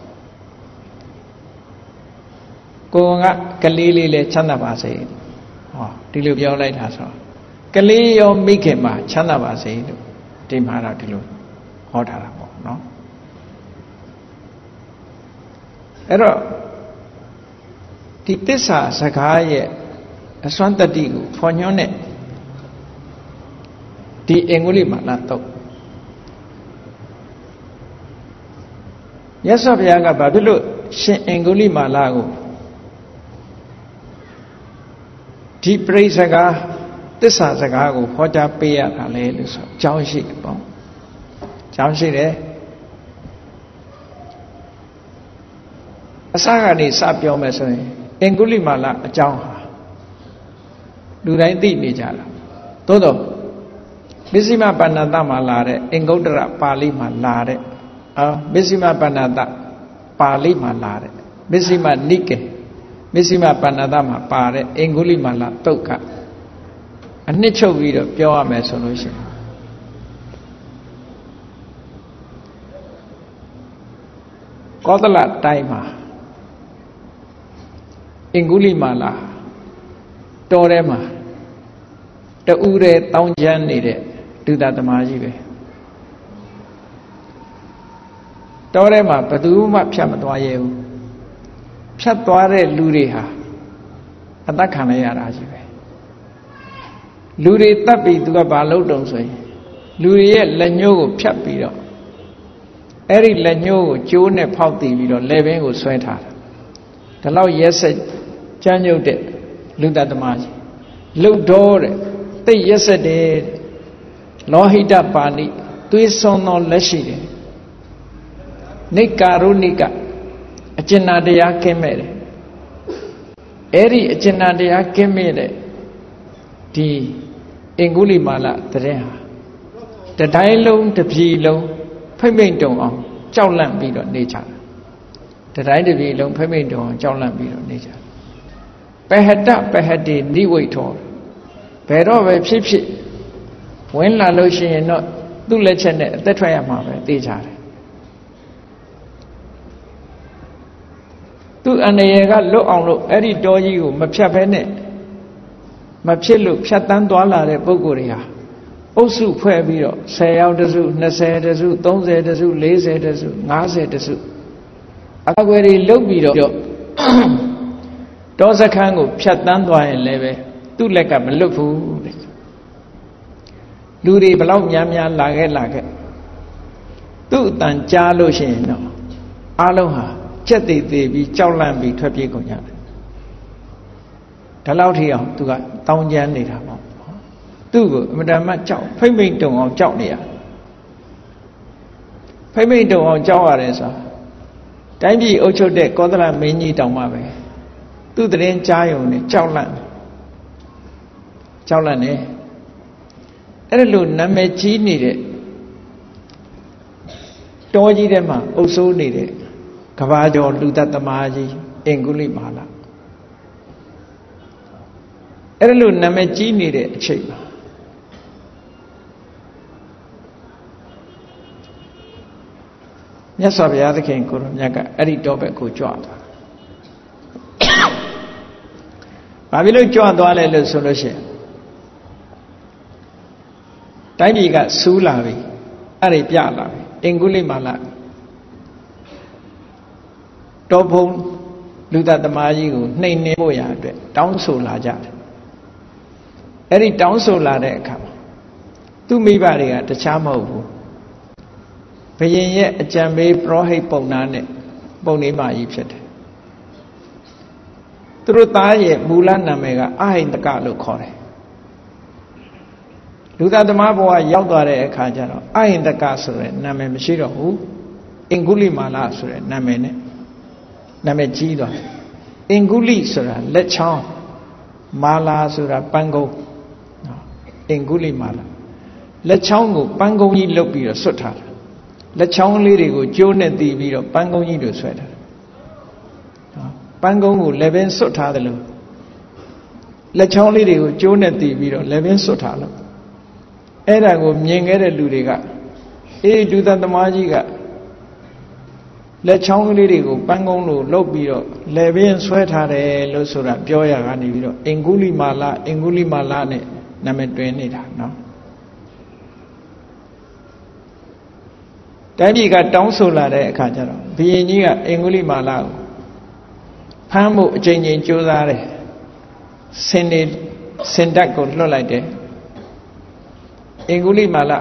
ကိုကကလေးလေးလဲချမ်းသာပါစေဟောဒီလိုပြောလိုက်တာဆိုကလေးရောမိခင်မှာချမ်းသာပါစေလို့ဒီမှာတော့ဒီလိုဟောထားတာပေါ့နော်အဲ့တော့ဒီသစ္စာစကားရဲ့အစွမ်းတတ္တိကိုဖော်ညွှန်းတဲ့ဒီအင်္ဂုလိမာလတော့မြတ်စွာဘုရားကဘာဖြစ်လို့ရှင်အင်္ဂုလိမာလကိုဒီပရိစ္ဆကားသစ္စာစကားကိုဟောကြားပေးရတာလေလို့ဆိုအကြောင်းရှိတယ်ပေါ့အကြောင်းရှိတယ်အစကနေစပြောမယ်ဆိုရင်အင်္ဂုလိမာလအကြောင်းဟာလူတိုင်းသိနေကြတာသို့တော့မစ္စည်းမပဏ္ဏတမှာလာတဲ့အင်္ဂုတ္တရပါဠိမှာလာတဲ့မစ္စည်းမပဏ္ဏတပါဠိမှာလာတဲ့မစ္စည်းမနိကေမစ္စည်းမပဏ္ဏတမှာပါတဲ့အင်္ဂုလိမာလတုတ်ကအနှစ်ချုပ်ပြီးတော့ပြောရမယ်ဆိုလို့ရှိရင်ကောသလတိုင်းမှာအင်္ဂုလိမာလတော်ထဲမှာတူတဲ့တောင်းချမ်းနေတဲ့ဒုသသမားကြီးပဲတော်ထဲမှာဘယ်သူမှဖြတ်မသွားရဲဘူးဖြတ်သွားတဲ့လူတွေဟာအသက်ခံလိုက်ရတာကြီးပဲလူတွေတတ်ပြီးသူကဘာလုပ်တုံဆိုရင်လူတွေရဲ့လက်ညှိုးကိုဖြတ်ပြီးတော့အဲ့ဒီလက်ညှိုးကိုကျိုးနဲ့ဖောက်တည်ပြီးတော့လက်ဘင်းကိုဆွဲထားတာဒါလောက်ရက်စက်ကြမ်းကြုတ်တဲ့လူတသမားကြီးလှုပ်တော့တဲ့သိရက်စက်တဲ့လောဟိတပါဏိသွေးစွန်းသောလက်ရှိတယ်နိကာရုဏိကအကျဉ်းတရားကင်းမဲ့တယ်အဲ့ဒီအကျဉ်းတရားကင်းမဲ့တဲ့ဒီအင်္ဂုလိမာလတဲ့ဟာတတိုင်းလုံးတစ်ပြည်လုံးဖိမ့်မိန်တုံအောင်ကြောက်လန့်ပြီးတော့နေကြတာတတိုင်းတစ်ပြည်လုံးဖိမ့်မိန်တုံအောင်ကြောက်လန့်ပြီးတော့နေကြတာပဟတပဟတိနိဝိထောဘယ်တော့ပဲဖြစ်ဖြစ်ဝင်လာလို့ရှိရင်တော့သူ့လက်ချက်နဲ့အသက်ထွက်ရမှာပဲသိကြတယ်သူ့အနေရကလွတ်အောင်လို့အဲ့ဒီတောကြီးကိုမဖြတ်ဘဲနဲ့မဖြစ်လို့ဖြတ်တန်းသွားလာတဲ့ပုဂ္ဂိုလ်တွေဟာအုပ်စုဖွဲ့ပြီးတော့10ယောက်တစု20တစု30တစု40တစု50တစုအကွယ်တွေလုတ်ပြီးတော့တောစခန်းကိုဖြတ်တန်းသွားရင်လည်းပဲသူ့လက်ကမလွတ်ဘူးတဲ့လူတွေဘလောက်များများလာခဲ့သူ့အတန်ကြားလို့ရှိရင်တော့အားလုံးဟာကြက်သေးသေးပြီးကြောက်လန့်ပြီးထွက်ပြေးကုန်ကြတယ်ဒါလောက်ထိအောင်သူကတောင်းကျမ်းနေတာပေါ့သူ့ကိုအမတန်မှကြောက်ဖိမ့်ဖိမ့်တုံအောင်ကြောက်နေရဖိမ့်ဖိမ့်တုံအောင်ကြောက်ရတယ်ဆိုတိုင်းပြည်အုပ်ချုပ်တဲ့ကောသလမင်းကြီးတောင်မှပဲသူ့တရင်ကြားယုံနဲ့ကြောက်လန့်နေအဲ့လိုနာမည်ကြီးနေတဲ့တောကြီးထဲမှာအုပ်စိုးနေတဲ့ကဘာကျော်လူသက်သမားကြီးအင်္ဂုလိမာလအဲ့လိုနာမည်ကြီးနေတဲ့အချိန်မှာမြတ်စွာဘုရားသခင်ကိုရောမြတ်ကအဲ့ဒီတောဘက်ကိုကြွသွားဘာဖြစ်လို့ကြွသွားလဲလို့ဆိုလို့ရှိရင်တိုင်းပြည်ကစူးလာပြီအဲ့ဒီပြလာပြီအင်္ဂုလိမာလတောဖုံးလူသသမားကြီးကိုနှိမ်နှင်းဖို့ရအတွက်တောင်းဆိုလာကြတယ်အဲ့ဒီတောင်းဆိုလာတဲ့အခါမှာသူ့မိဘတွေကတခြားမဟုတ်ဘူးဘုရင်ရဲ့အကြံပေးပရောဟိတ်ပုံနာနဲ့ပုံနေပါကြီးဖြစ်တယ်သူတို့သားရဲ့မူလနာမည်ကအဟိန္တကလို့ခေါ်တယ်လူသားသမားဘဝရောက်သွားတဲ့အခါကျတော့အဟိန္တကဆိုတဲ့နာမည်မရှိတော့ဘူးအင်္ဂုလိမာလဆိုတဲ့နာမည်နဲ့နာမည်ကြီးသွားတယ်အင်္ဂုလိဆိုတာလက်ချောင်းမာလာဆိုတာပန်းကုန်းအင်္ဂုလိမာလာလက်ချောင်းကိုပန်းကုန်းကြီးလုတ်ပြီးတော့ဆွတ်ထားတာလက်ချောင်းလေးတွေကိုကျိုးနဲ့တီးပြီးတော့ပန်းကုန်းကြီးတွေဆွဲထားပန်းကုန်းကိုလည်းပင်ဆွတ်ထားတယ်လို့လက်ချောင်းလေးတွေကိုကျိုးနဲ့တီးပြီးတော့လည်းပင်ဆွတ်ထားလို့အဲ့ဒါကိုမြင်ခဲ့တဲ့လူတွေကအေးဒုသသမားကြီးကလက်ချောင်းကလေးတွေကိုပန်းကုန်းလို့လုတ်ပြီးတော့လည်းပင်ဆွဲထားတယ်လို့ဆိုတာပြောရကနေပြီးတော့အင်္ဂုလိမာလာနဲ့နာမည်တွင်နေတာနော်တိုင်းပြည်ကတောင်းဆိုလာတဲ့အခါကျတော့ဘုရင်ကြီးကအင်္ဂုလိမာလာကိုဖမ်းဖို့အကြိမ်ကြိမ်ကြိုးစားတယ်စင်တပ်ကိုလွှတ်လိုက်တယ်အင်္ဂုလိမာလာ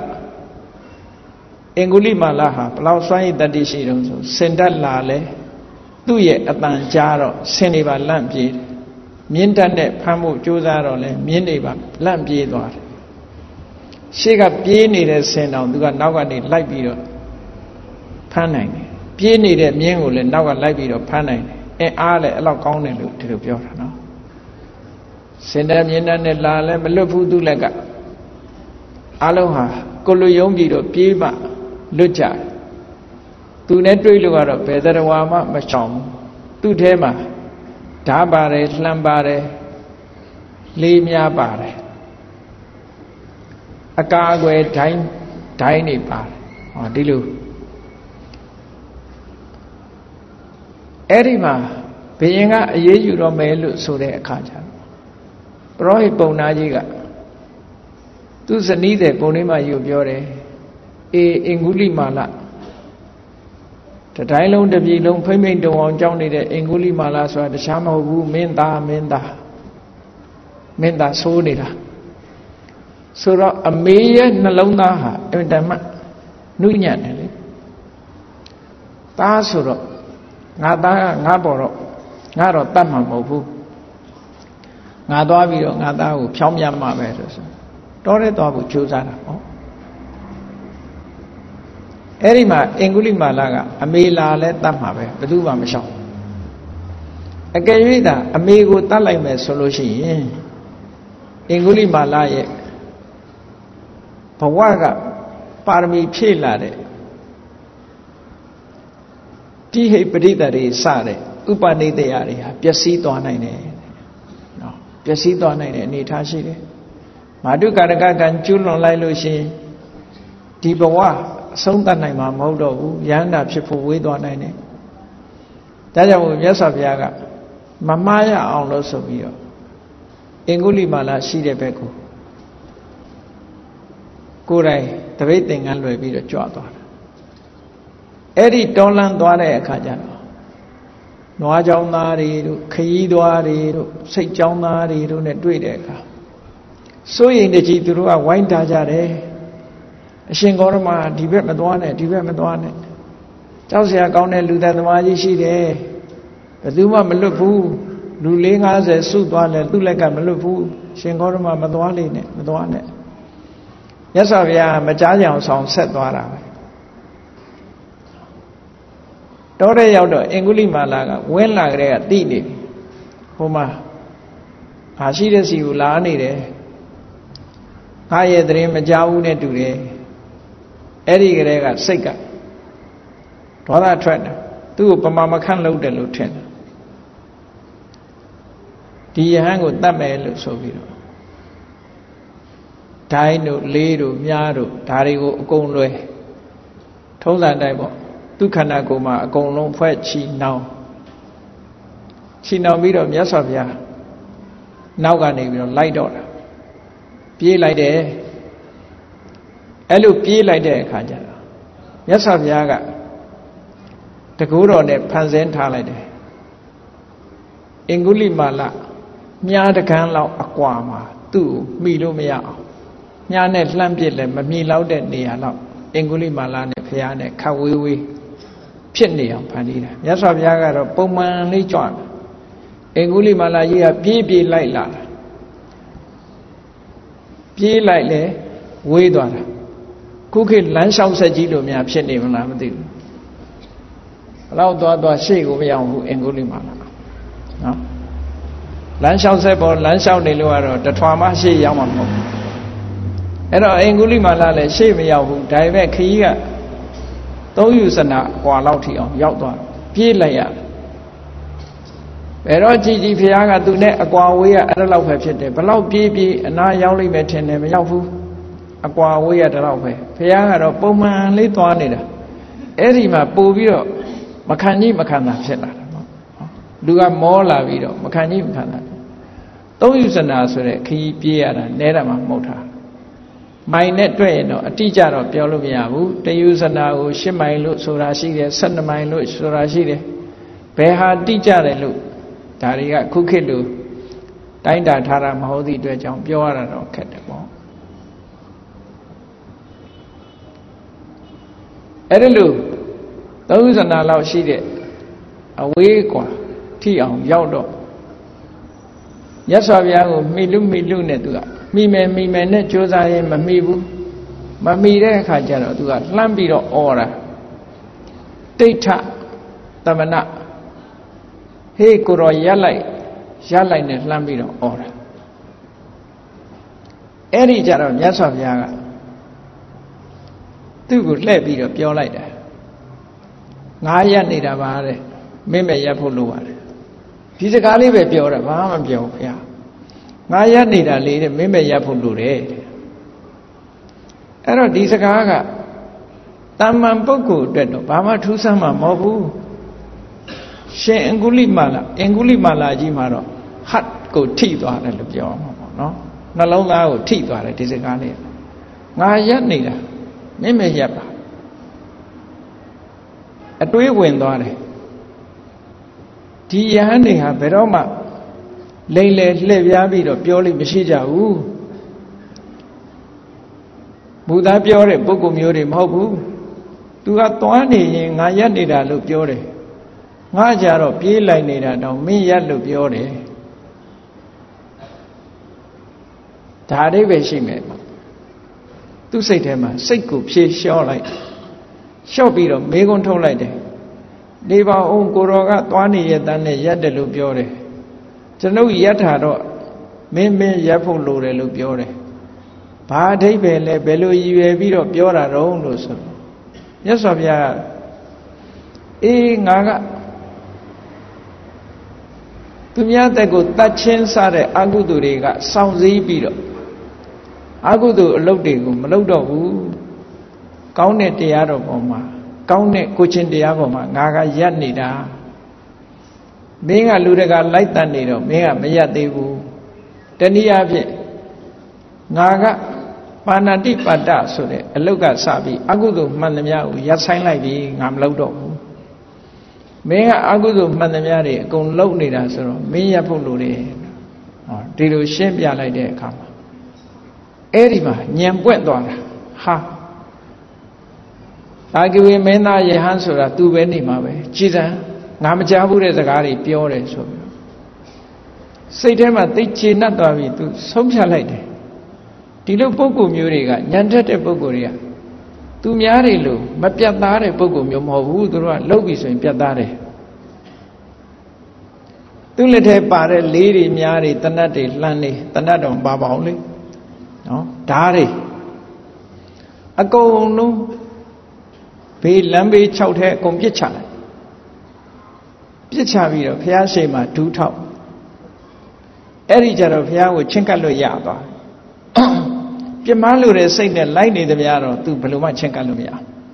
ဟာဘလောက်စွမ်းရည်တတ္တိရှိတုံးဆိုစင်တပ်လာလဲသူ့ရဲ့အတန်ကြားတော့ဆင်တွေပါလန့်ပြေးတယ်မြင်းတက်နဲ့ဖမ်းဖို့ကြိုးစားတော့လဲမြင်းတွေပါလန့်ပြေးသွားတယ်ရှေ့ကပြေးနေတဲ့ဆင်တောင်သူကနောက်ကနေလိုက်ပြီးတော့ဖမ်းနိုင်တယ်ပြေးနေတဲ့မြင်းကိုလည်းနောက်ကလိုက်ပြီးတော့ဖမ်းနိုင်တယ်အားလည်းအဲ့လောက်ကောင်းတယ်လို့ဒီလိုပြောတာနော်စင်တဲ့မြင်းနဲ့လာလဲမလွတ်ဘူးသူ့လက်ကအားလုံးဟာကိုလိုယုံကြည်တော့ပြေးမှလွတ်ကြတယ်သူနဲ့တွေ့လို့ကတော့ဘယ်သရဝါမှမချောင်ဘူးသူ့ထဲမှာဓာပါတယ်လှမ်းပါတယ်လေးများပါတယ်အကာအကွယ်ဒိုင်းနေပါတယ်ဟောဒီလိုအဲ့ဒီမှာဘုရင်ကအရေးယူတော့မယ်လို့ဆိုတဲ့အခါကျပရောဟိတ်ပုံနာကြီးကသူ့ဇနီးတဲ့ပုံလေးမှယူပြောတယ်အေးအင်္ဂုလိမာလာတတိုင်းလုံးတစ်ပြည်လုံးဖိမ့်ဖိမ့်တုံအောင်ကြောင်းနေတဲ့အင်္ဂုလိမာလာဆိုတာတခြားမဟုတ်ဘူးမင်းသားဆိုးနေတာဆိုတော့အမေရဲ့နှလုံးသားဟာအင်တမနုညံ့တယ်လေသားဆိုတော့ငါသားကငါပေါ်တော့ငါတော့တတ်မှာမဟုတ်ဘူးငါသွားပြီးတော့ငါသားကိုဖြောင်းမြတ်မှာပဲလို့ဆိုတောထဲသွားဖို့ကြိုးစားတာဟောအဲ့ဒီမှာအင်္ဂုလိမာလာကအမေလာလဲတတ်မှာပဲဘယ်သူမှမရှောင်အကယ်၍သာအမေကိုတတ်လိုက်မယ်ဆိုလို့ရှိရင်အင်္ဂုလိမာလာရဲ့ဘဝကပါရမီဖြည့်လာတဲ့တိဟိပရိသတ်တွေစတဲ့ဥပနိဒေယတွေဟာပျက်စီးသွားနိုင်တယ်နော်ပျက်စီးသွားနိုင်တဲ့အနေအထားရှိတယ်မာတုကာရကကံကျွလွန်လိုက်လို့ရှိရင်ဒီဘဝအဆုံးသတ်နိုင်မှာမဟုတ်တော့ဘူးယန္တာဖြစ်ဖို့ဝေးသွားနိုင်တယ်ဒါကြောင့်မြတ်စွာဘုရားကမမှားရအောင်လို့ဆိုပြီးတော့အင်္ဂုလိမာလာရှိတဲ့ဘက်ကိုကိုယ်တိုင်တပိတ်သင်္ကန်းလွယ်ပြီးတော့ကြွသွားတာအဲ့ဒီတောလန်းသွားတဲ့အခါကျတော့နွားကြောင်းသားတွေတို့ခရီးသွားတွေတို့စိတ်ကြောင်းသားတွေတို့နဲ့တွေ့တဲ့အခါစိုးရိမ်တကြီးသူတို့ကဝိုင်းထားကြတယ်အရှင်ဂေါရမဒီဘက်မသွားနဲ့ကြောက်စရာကောင်းတဲ့လူသက်သမားကြီးရှိတယ်ဘယ်သူမှမလွတ်ဘူးလူ450စုသွားလဲသူ့လက်ကမလွတ်ဘူးရှင်ဂေါရမမသွားလေနဲ့မြတ်စွာဘုရားမကြားကြအောင်ဆောင်ဆက်သွားတာပဲတောထဲရောက်တော့အင်္ဂုလိမာလာကဝင်းလာကြတဲ့ကတိနေပြီဟိုမှာငါရှိတဲ့စီကိုလာနေတယ်ငါရဲ့သတင်းမကြားဘူးနဲ့တူတယ်အဲ့ဒီကလေးကစိတ်ကဒေါသထွက်တယ်သူ့ကိုပမာမခန့်လုပ်တယ်လို့ထင်တယ်ဒီယဟန်ကိုတတ်မယ်လို့ဆိုပြီးတော့ဒိုင်းတို့လေးတို့မြားတို့ဒါတွေကိုအကုန်လွယ်ထုံးစံတိုင်းပေါ့သူခန္ဓာကိုယ်မှာအကုန်လုံးဖွဲ့ချီနှောင်ပြီးတော့မြတ်စွာဘုရားနောက်ကနေပြီးတော့လိုက်တော့တာပြေးလိုက်တယ်အဲ့လိုပြေးလိုက်တဲ့အခါကျတော့မြတ်စွာဘုရားကတကူတော်နဲ့ဖန်ဆင်းထားလိုက်တယ်အင်္ဂုလိမာလမြားတကန်းလောက်အကွာမှာသူ့ကိုမိလို့မရအောင်မြားနဲ့လှမ်းပစ်လည်းမမြည်လောက်တဲ့နေရာလောက်အင်္ဂုလိမာလနဲ့ဘုရားနဲ့ခတ်ဝေးဖြစ်နေအောင်ဖန်တီးတာမြတ်စွာဘုရားကတော့ပုံမှန်လေးကြွတယ်အင်္ဂုလိမာလကြီးကပြေးလိုက်လာတာပြေးလိုက်လေဝေးသွားတာခုခေတ်လမ်းလျှောက်ဆက်ကြီးလိုများဖြစ်နေမလားမသိဘူးဘလောက်သွားရှေ့ကိုမရောက်ဘူးအင်္ဂုလိမာလနော်လမ်းလျှောက်ဆက်ပေါ်လမ်းလျှောက်နေလို့ကတော့တထွာမှရှေ့ရောက်မှာမဟုတ်ဘူးအဲ့တော့အင်္ဂုလိမာလလည်းရှေ့မရောက်ဘူးဒါပေမဲ့ခရီးကသုံးယူစနာအကွာလောက်ထိအောင်ရောက်သွားပြေးလိုက်ရဘယ်တော့ကြည်ကြည်ဖျားကသူနဲ့အကွာဝေးရအဲ့လောက်ပဲဖြစ်တယ်ဘလောက်ပြေးပြေးအနာရောက်လိမ့်မယ်ထင်တယ်မရောက်ဘူးအကွာဝေးရတလောက်ပဲဖျားကတော့ပုံမှန်လေးသွားနေတာအဲ့ဒီမှာပို့ပြီးတော့မခံကြီးမခံတာဖြစ်လာတာနော်လူကမောလာပြီးတော့မခံကြီးမခံတာသုံးယူစနာဆိုတဲ့ခရီးပြေးရတာနဲတာမှမဟုတ်တာမိုင်နဲ့တွေ့ရင်တော့အတိအကျတော့ပြောလို့မရဘူးတယူစနာကို10မိုင်လို့ဆိုတာရှိတယ်12မိုင်လို့ဆိုတာရှိတယ်ဘယ်ဟာတိကျတယ်လို့ဒါတွေကခုခေတ်လိုတိုင်းတာထားတာမဟုတ်သည့်အတွက်ကြောင့်ပြောရတာတော့ခက်တယ်ပေါ့အဲ့ဒီလိုသုံးစနာလောက်ရှိတဲ့အဝေးกว่าထိအောင်ရောက်တော့မြတ်စွာဘုရားကိုမိလူနဲ့သူကမိမယ်နဲ့ကြိုးစားရင်မမိဘူးမမိတဲ့အခါကျတော့သူကလှမ်းပြီးတော့អော်တာတိဋ္ဌသမဏဟေးကိုရောရက်လိုက်နဲ့လှမ်းပြီးတော့អော်တာအဲ့ဒီကျတော့မြတ်စွာဘုရားကသူ့ကိုလှည့်ပြီးတော့ပြောလိုက်တာငါရက်နေတာပါတဲ့မင်းပဲရက်ဖို့လိုပါတယ်ဒီစကားလေးပဲပြောတာဘာမှမပြောဘူးဘုရားငါရက်နေတာလေတဲ့မင်းပဲရက်ဖို့လိုတယ်အဲ့တော့ဒီစကားကတမ္မန်ပုဂ္ဂိုလ်အတွက်တော့ဘာမှထူးဆန်းမှာမဟုတ်ဘူးရှင်အင်္ဂုလိမာလာကြီးမှာတော့ဟတ်ကိုထိသွားတယ်လို့ပြောမှာပေါ့နော်နှလုံးသားကိုထိသွားတယ်ဒီစကားလေးငါရက်နေတာမင်းမရက်ပါအတွေးဝင်သွားတယ်ဒီယဟန်တွေဟာဘယ်တော့မှလိမ့်လေလှည့်ပြားပြီးတော့ပြောလို့မရှိကြဘူးဘုရားပြောတဲ့ပုဂ္ဂိုလ်မျိုးတွေမဟုတ်ဘူးသူကသွားနေရင်ငါရက်နေတာလို့ပြောတယ်ငါကြတော့ပြေးလိုက်နေတာတော့မင်းရက်လို့ပြောတယ်ဒါအိပဲရှိမယ်သူ့စိတ်ထဲမှာစိတ်ကိုဖြေလျှော့လိုက်လျှော့ပြီးတော့မေးခွန်းထုတ်လိုက်တယ်နေပါအောင်ကိုတော်ကသွားနေရတဲ့နဲ့ရက်တယ်လို့ပြောတယ်ကျွန်ုပ်ရက်တာတော့မင်းရက်ဖို့လိုတယ်လို့ပြောတယ်ဘာအဓိပ္ပာယ်လဲဘယ်လိုရည်ရွယ်ပြီးတော့ပြောတာတော့လို့ဆိုမြတ်စွာဘုရားအေးငါကသူများတက်ကိုတတ်ချင်းစားတဲ့အကုသိုလ်တွေကစောင့်စည်းပြီးတော့အကုသိုလ်အလုပ်တွေကိုမလုပ်တော့ဘူးကောင်းတဲ့တရားတော်ပေါ်မှာကောင်းတဲ့ကိုချင်းတရားပေါ်မှာငါကရက်နေတာမင်းကလူတကာလိုက်တတ်နေတော့မင်းကမရက်သေးဘူးတနည်းအားဖြင့်ငါကပါဏာတိပါဒဆိုတဲ့အလုတ်ကစပြီးအကုသိုလ်မှန်သမျှကိုရပ်ဆိုင်လိုက်ပြီးငါမလုပ်တော့ဘူးမင်းကအကုသိုလ်မှန်သမျှတွေအကုန်လုပ်နေတာဆိုတော့မင်းရပ်ဖို့လိုတယ်ဟောဒီလိုရှင်းပြလိုက်တဲ့အခါမှာအဲ့ဒီမှာညံပွက်သွားတာဟာအာဂဝေမင်းသားယဟန်ဆိုတာသူပဲနေမှာပဲကြည်စံငါမကြားဘူးတဲ့စကားတွေပြောတယ်ဆိုပြီးစိတ်ထဲမှာသိချေနှက်သွားပြီသူဆုံးဖြတ်လိုက်တယ်ဒီလိုပုဂ္ဂိုလ်မျိုးတွေကညံထက်တဲ့ပုဂ္ဂိုလ်တွေကသူများတွေလို့မပြတ်သားတဲ့ပုဂ္ဂိုလ်မျိုးမဟုတ်ဘူးသူတို့ကလှုပ်ပြီဆိုရင်ပြတ်သားတယ်သူလက်ထဲပါတဲ့လေးတွေများတွေတနတ်တွေလှမ်းနေတနတ်တော်ပါပါအောင်လေနော်ဓာတ်တွေအကုန်လုံးဘေးလမ်းဘေး6ထဲအကုန်ပြစ်ချလိုက်ပြစ်ချပြီးတော့ဘုရားရှိခိုးမှာဒူးထောက်အဲ့ဒီကြတော့ဘုရားကိုချင့်ကပ်လို့ရသွားပြမလို့တဲ့စိတ်နဲ့လိုက်နေသမျှတော့သူဘယ်လိုမှချင့်ကပ်လို့မရ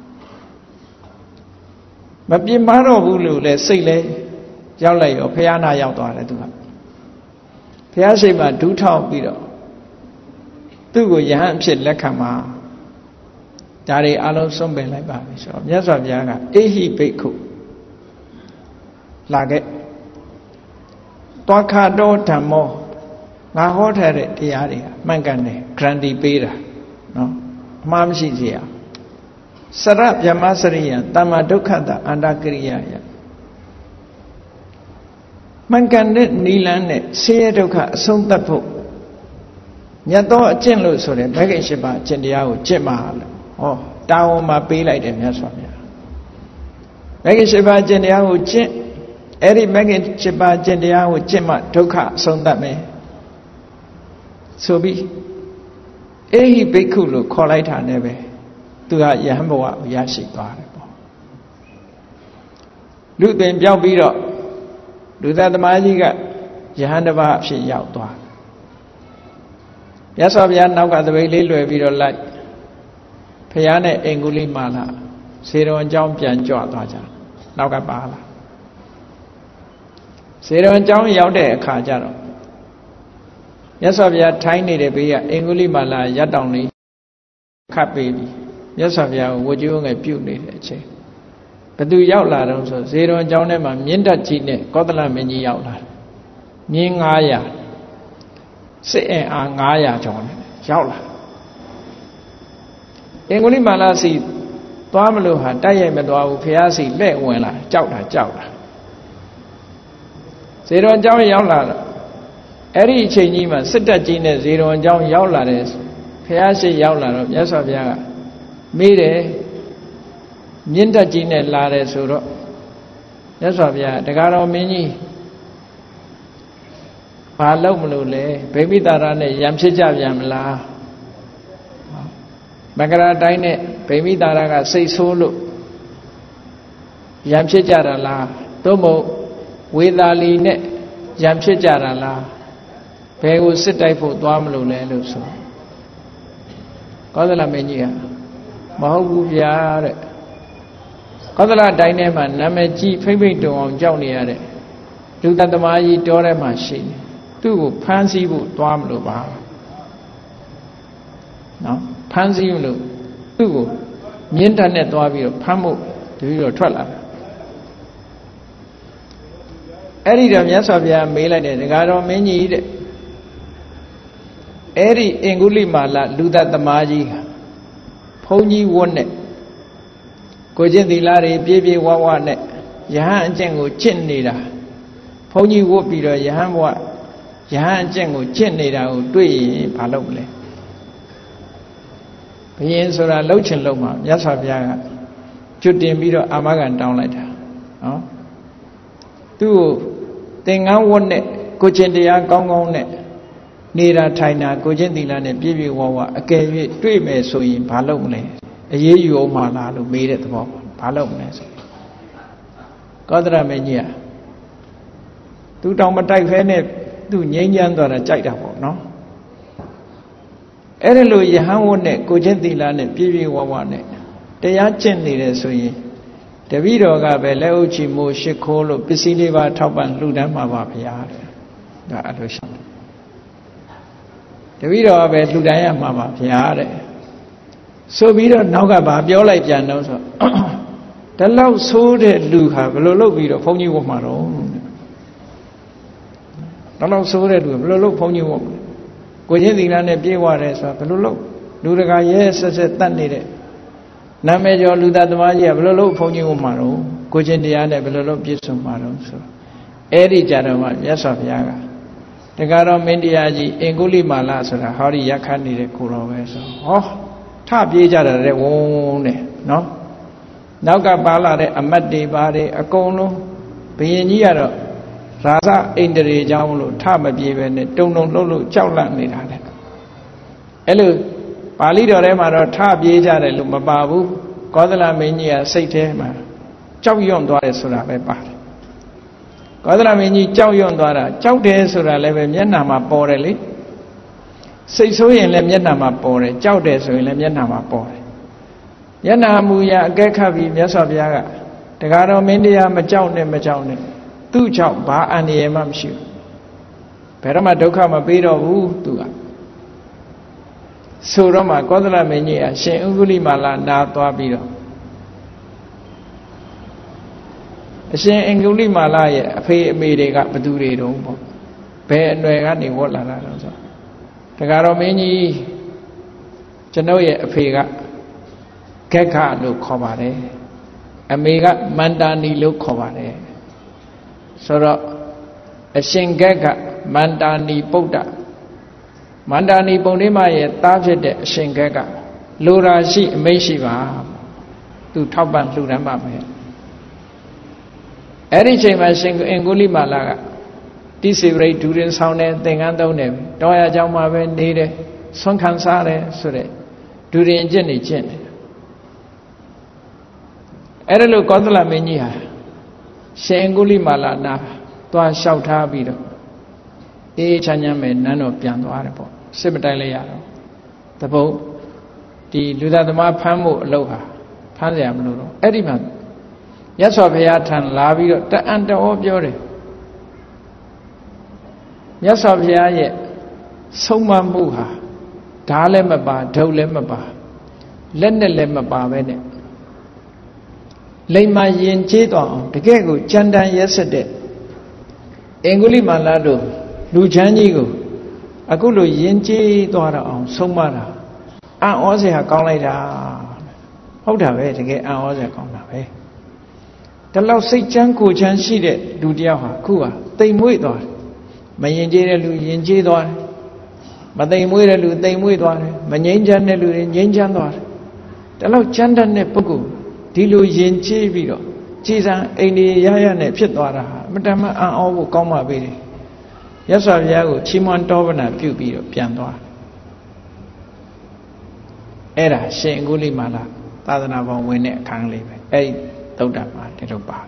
မပြမတော့ဘူးလို့လဲစိတ်လဲရောက်လိုက်ရောဘုရားနာရောက်သွားတယ်သူကဘုရားရှိခိုးမှာဒူးထောက်ပြီးတော့သူ့ကိုယဟန်အဖြစ်လက်ခံမှာဒါတွေအလုံးဆုံးပင်လိုက်ပါပြီဆိုတော့မြတ်စွာဘုရားကအေဟိဘိက္ခုလာခဲ့တောခါတော်ဓမ္မောငါဟောထားတဲ့တရားတွေမှန်ကန်တယ်ဂရန်တီပေးတာနော်အမှားမရှိစေရစရဗျမစရိယတမ္မာဒုက္ခတအန္တကရိယာယမှန်ကန်တဲ့နိလန်းနဲ့ဆင်းရဲဒုက္ခအဆုံးသတ်ဖို့မြတ်သောအကျင့်လို့ဆိုတဲ့ဘဂိရှိပါအကျင့်တရားကိုကျင့်ပါလို့ဟောတာဝန်မှာပေးလိုက်တယ်မြတ်စွာဘုရားဘဂိရှိပါအကျင့်တရားကိုကျင့် Eri Megin Chipa Jendia with Jima Toka son that me. So be Ehi Bekulu Kolaita Nebe to that Yamboa Yashi Bar. Look then Biao Biro. Do that the Majiga Jahandava she Yautwa. Yes, of Yan now got the way little Viro light. Payane Enguli Mala, Zero and Jump and Joaja, Naugabala. Zero and Jump Yaude Kajaro. Yes, of ya tiny Rebia, Enguli Mala, Yadonly, Cat baby. Yes, of ya, would you a beauty? But do Yaula also, Zero and John Emma, Minda Chine, Kotala Mini Yaula. Ning Aya. Say Angaya John, Yaula. Enguli Malasi, Pamaluha, Diamedo, Piasi, Lewella, Jauda. Zero and John Yaula. Eri Chinima, Sita Gina, Zero and John Yaula is Piasi Yaula, yes of Yaga. Mire Minda Gina Lare Suro, yes of Ya, the Garo Mini Palomule, Baby Darane, Yamsija Yamla. Magara Dine, Baby Daraga, say solo Yamsijara la, Tomo, with Aline, Yamsijara la, Pegu sit I for Dwamlule, so. Kodala Menia, Mahu Yare, Kodala Dynama, Namaji, Pimito on Joniare, do that the Maji Dore machine, two Pansy Dwamluba. No? Pansy you know, two Internet or Pamu, do your trailer. Eddie yes of ya mail and the Garo many eat it. Eddie Enguli Mala, do that the Maji Pony one net. Gojin the Larry, baby Wawa net, Yahan Jango Chin Nida. Pony would be the Yahan what Yahan Jango Chin Nida, do Palomle. Piensora Lochin Loma, Yasavia, Chutimbido Amagan down like that. Two thing I want it, Cochendia Gong on it, Nira China, Cochendila, and Bibi Wawa, a gay 3 days so in Palomle. A year you owe Mala who made it about Palomnes. Godra Mania. Two Tomatai Fene, do Yanyan or a Jaida, no? Erelo Yahawane, Cogentila, Pivi Wawane. They are gently so ye. The Vido Gabe, Leochi, Mo, Shekolo, Pisiliva, Top and Ludama Vapiar. The Adoshan. The Vido Gabe, Ludaya Mama Piare. So we don't know about your life, Jano. The love so that Luha, Lolo Vido, Pony Womaro. The love so that Lolo Pony Woman. Cogentila and Piware, Lolo. Luraga, yes, as a Tandy. Namajo Luda Magia, Lolo Pony Womaro, Cogentiana, Lolo Pisumaro. So Eri Jarama, yes of Yaga. The Garo Mendiaji, Enguli Malasara, Hari Yakani, the Kuro. Oh. Top Yajara, no? Nauga Bala, a Madi Bari, a Kono, Pieniara, Raza, Indri Jamulu, Tamabi, don't know Lulu, Chowlan, Elu, Palido Remaro, Tab Yajara, Lumababu, Godala Menia, Satema, Chowyon Dora Sura, Godala Meni, Chowyon Dora, Chowde Sura, Levianama, Borelli. Say so in Lemyanama Pore, Chowde so in Lemyanama Pore. Yanamuya, Gekavi, Yasaviaga, the Garo Mendia, Majaune, two chow, Ba and the Emamshu. Peramadoka Mabido, who do so Roma, Godala Menia, She Unguli Mala, now Tuabido. She Unguli Malaya, pay me got Paduri, pay and Regani Walla. The Garo Mini Genoya Pega Keka look Comare, Amiga Mandani look Comare. So a Shingaka Mandani Boda Mandani Bonima yet target Shingaka Lura Shi Meshiva to Taban Ludama. အဲ့ဒီချိန်မှာရှင်အင်္ဂုလိမာလာကတိစေဝရိတ်ဒူရင်ဆောင်တယ်သင်္ကန်းသုံးတယ်တောရเจ้าမှာပဲနေတယ်ဆွမ်းခံစားတယ်ဆိုတဲ့ဒူရင်ကျင့်နေကျင့်တယ်အဲ့ဒါလို့ကောသလမင်းကြီးဟာရှင်အင်္ဂုလိမာလာနာသွားလျှောက်ထားပြီးတော့အေးချမ်းချမ်းပဲနန်းတော်ပြန်သွားတယ်ပေါ့စစ်မတိုက်လိုက်ရတော့တပုတ်ဒီလူသားသမားဖမ်းဖို့အလုပ်ဟာဖမ်းเสียမလို့တော့အဲ့ဒီမှာမြတ်စွာဘုရားထံလာပြီးတော့တအံ့တော်ပြောတယ်မြတ်စွာဘုရားရဲ့ဆုံးမမှုဟာဓာလည်းမပါဒုတ်လည်းမပါလက်နဲ့လည်းမပါပဲနဲ့လိမ္မာရင်ကျေးတော်အောင်တကယ့်ကိုကြမ်းတမ်းရက်စက်တဲ့အင်္ဂုလိမာလာတို့လူချမ်းကြီးကိုအခုလိုရင်ကျေးသွားတော့အောင်ဆုံးမတာအံ့ဩစရာကောင်းလိုက်တာဟုတ်တာပဲတကယ်အံ့ဩစရာကောင်းတာပဲဒီလောက်စိတ်ချမ်းကိုချမ်းရှိတဲ့လူတယောက်ဟာအခုဟာတိမ်မွေ့သွားတယ်မရင်ကျေးတဲ့လူရင်ကျေးသွားတယ်မတိမ်မွေ့တဲ့လူတိမ်မွေ့သွားတယ်မငြိမ်းချမ်းတဲ့လူတွေငြိမ်းချမ်းသွားတယ်ဒီလောက်ချမ်းတတ်တဲ့ပုဂ္ဂိုလ်ဒီလိုရင်ကျေးပြီးတော့ကြည်စံအိမ်ဒီရရနဲ့ဖြစ်သွားတာဟာအမှန်တမ်းအံ့ဩဖို့ကောင်းပါပေတယ်ရသော်ဘုရားကိုချီးမွမ်းတောပနာပြုပြီးတော့ပြန်သွားအဲ့ဒါရှင်အင်္ဂုလိမာလာသာသနာပေါ်ဝင်တဲ့အခန်းလေးပဲအဲ့ဒီသုဒ္ဓမှာဒီလိုပါ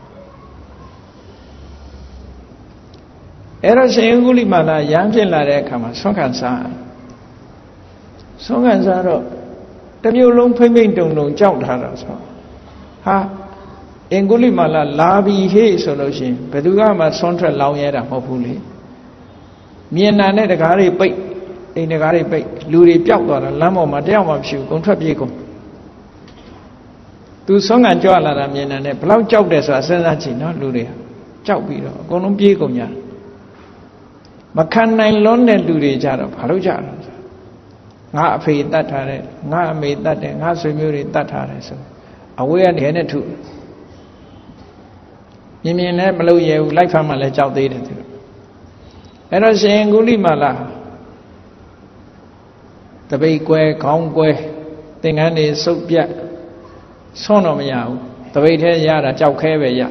အဲ့တော့ရှင်အင်္ဂုလိမာလာရမ်းဖြစ်လာတဲ့အခါမှာဆွမ်းခံစားတော့တစ်မျိုးလုံးဖိမ့်ဖိမ့်တုံတုံကြောက်ထားတာဆိုဟာအင်္ဂုလိမာလာလာပြီဟေ့ဆိုလို့ရှိရင်ဘယ်သူမှဆွမ်းထွက်လောင်းရဲတာမဟုတ်ဘူးလေမြင်နာနဲ့တကားတွေပိတ်အိမ်တကားတွေပိတ်လူတွေပျောက်သွားတာလမ်းပေါ်မှာတယောက်မှမရှိဘူးကုန်ထွက်ပြေးကုန်သူဆွမ်းခံကြွလာတာမြင်နာနဲ့ဘလောက်ကြောက်တယ်ဆိုတာစဉ်းစားကြည့်နော်လူတွေကကြောက်ပြီးတော့အကုန်လုံးပြေးကုန်ကြမခံနိုင်လွန်းတဲ့လူတွေကြတော့ဘာလို့ကြတော့ငါအဖေတတ်ထားတယ်ငါအမေတတ်တယ်ငါဆွေမျိုးတွေတတ်ထားတယ်ဆိုအဝေးကနေနဲ့ထုမြင်နဲ့မလို့ရဘူးလိုက်ဖမ်းမှလည်းကြောက်သေးတယ်သူအဲ့တော့ရှင်အင်္ဂုလိမာလာတပိတ်ကွဲခေါင်းကွဲသင်္ကန်းတွေစုပ်ပြတ်ဆွန့်တော့မရဘူးတပိတ်ထဲရတာကြောက်ခဲပဲရ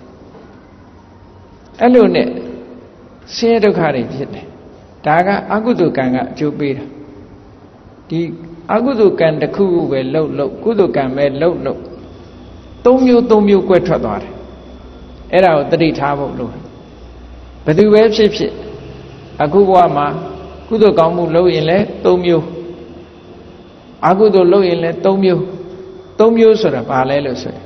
အဲ့လိုနဲ့ဆင်းရဲဒုက္ခတွေဖြစ်တယ်ဒါကအကုသိုလ်ကံကအကျိုးပေးတာဒီအကုသိုလ်ကံတစ်ခုခုပဲလှုပ်ကုသိုလ်ကံပဲလှုပ်သုံးမျိုးကွဲထွက်သွားတယ်အဲ့ဒါကိုသတိထားဖို့လို့ဘယ်သူပဲဖြစ်ဖြစ်အခုဘဝမှာကုသိုလ်ကောင်းမှုလုပ်ရင်လည်း3မျိုးအကုသိုလ်လုပ်ရင်လည်း3မျိုးဆိုတာဘာလဲလို့ဆိုရင်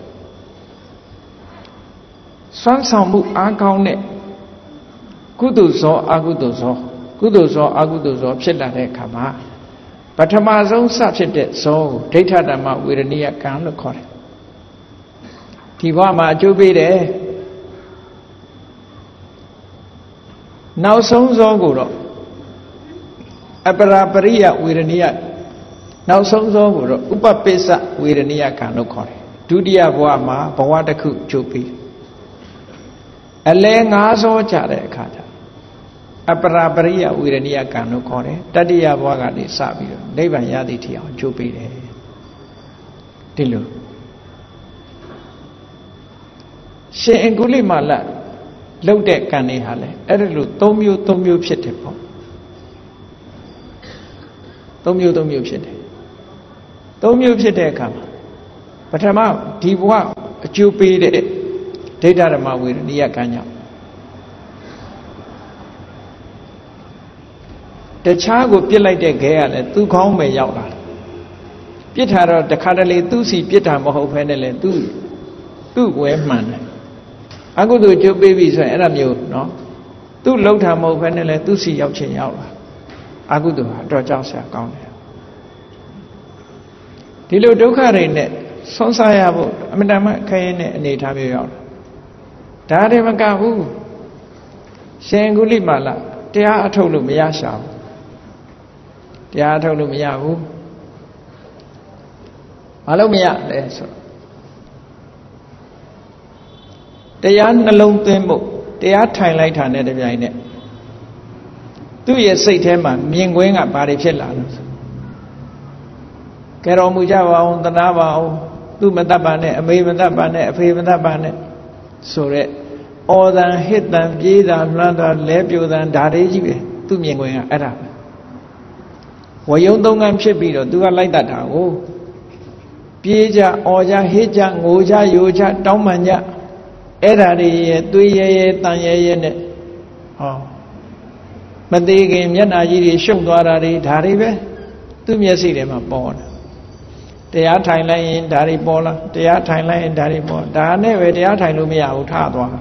စွမ်းဆောင်မှုအားကောင်းတဲ့ကုသိုလ်ဇောအကုသိုလ်ဇောကုသိုလ်ဇောအကုသိုလ်ဇောဖြစ်လာတဲ့အခါမှာပထမဆုံးစဖြစ်တဲ့ဇောကိုဒိဋ္ဌဓမ္မဝေရဏိယကံလို့ခေါ်တယ်ဒီဘဝမှာအကျိုးပေးတယ်နောက်ဆုံးဇောကိုတော့အပရာပရိယဝေရဏိယနောက်ဆုံးဇောကိုတော့ဥပပိစ္ဆဝေရဏိယကံလို့ခေါ်တယ်ဒုတိယဘဝမှာဘဝတစ်ခုကျိုးပေးအလဲ5ဇောကြတဲ့အခါကျအပရာပရိယဝေရဏိယကံလို့ခေါ်တယ်တတိယဘဝကနေစပြီးတော့နိဗ္ဗာန်ရသည့်ထိအောင်ကျိုးပေးတယ်ဒီလိုရှင်အင်္ဂုလိမာလလှုပ်တဲ့ကံတွေဟာလဲအဲ့ဒါလို3မျိုးဖြစ်တယ်ပေါ့3မျိုးဖြစ်တယ်3မျိုးဖြစ်တဲ့အခါမှာပထမဒီဘဝအကျိုးပေးတဲ့ဒိဋ္ဌဓမ္မဝေရဏိယကံကြောင့်တခြားကိုပြစ်လိုက်တဲ့ခဲကလည်းသူ့ခေါင်းပဲရောက်လာပြစ်ထားတော့တခါတလေသူ့စီပြစ်တာမဟုတ်ဘဲနဲ့လေသူ့ဝဲမှန်တယ်အကုသိုလ်ကျိုးပေးပြီဆိုရင်အဲ့ဒါမျိုးနော်သူ့လှုပ်တာမဟုတ်ဘဲနဲ့လေသူ့စီရောက်ချင်ရောက်လာအကုသိုလ်ဟာတော့ကြောက်စရာကောင်းတယ်ဒီလိုဒုက္ခတွေနဲ့ဆွမ်းစားရဖို့အမှန်တမ်းခရင်တဲ့အနေထားမျိုးရောက်လာဒါတွေမကဘူးရှင်အင်္ဂုလိမာလာတရားအထုတ်လို့မရရှာဘူးတရားအထုတ်လို့မရဘူးဘာလို့မရလဲဆိုတရားနှလုံးသွင်းဖို့တရားထိုင်လိုက်တာနဲ့တပြိုင်နက်သူ့ရဲ့စိတ်ထဲမှာမြင်ကွင်းကဘာတွေဖြစ်လာလို့ကဲတော်မူကြပါအောင်သနာပါအောင်သူမတတ်ပါနဲ့အမေမတတ်ပါနဲ့အဖေမတတ်ပါနဲ့ဆိုရက်ဩအော်တန်ဟစ်တန်ပြေးတာလှမ်းတာလဲပြိုတန်ဒါတွေကြီးပဲသူ့မြင်ကွင်းကအဲ့ဒါပဲဝယုံသုံးကန်းဖြစ်ပြီးတော့သူကလိုက်တတ်တာကိုပြေးကြအော်ကြဟစ်ကြငိုကြယိုကြတောင်းပန်ကြအဲ့ဒါတွေရဲ့သွေးရဲရဲတန်ရဲရဲနဲ့ဟောမသေးခင်မျက်နှာကြီးတွေရှုပ်သွားတာတွေဒါတွေပဲသူ့မျက်စိထဲမှာပေါ်တယ်တရားထိုင်လိုက်ရင်ဒါတွေပေါ်လာတရားထိုင်လိုက်ရင်ဒါတွေပေါ်ဒါနဲ့ပဲတရားထိုင်လို့မရဘူးထသွား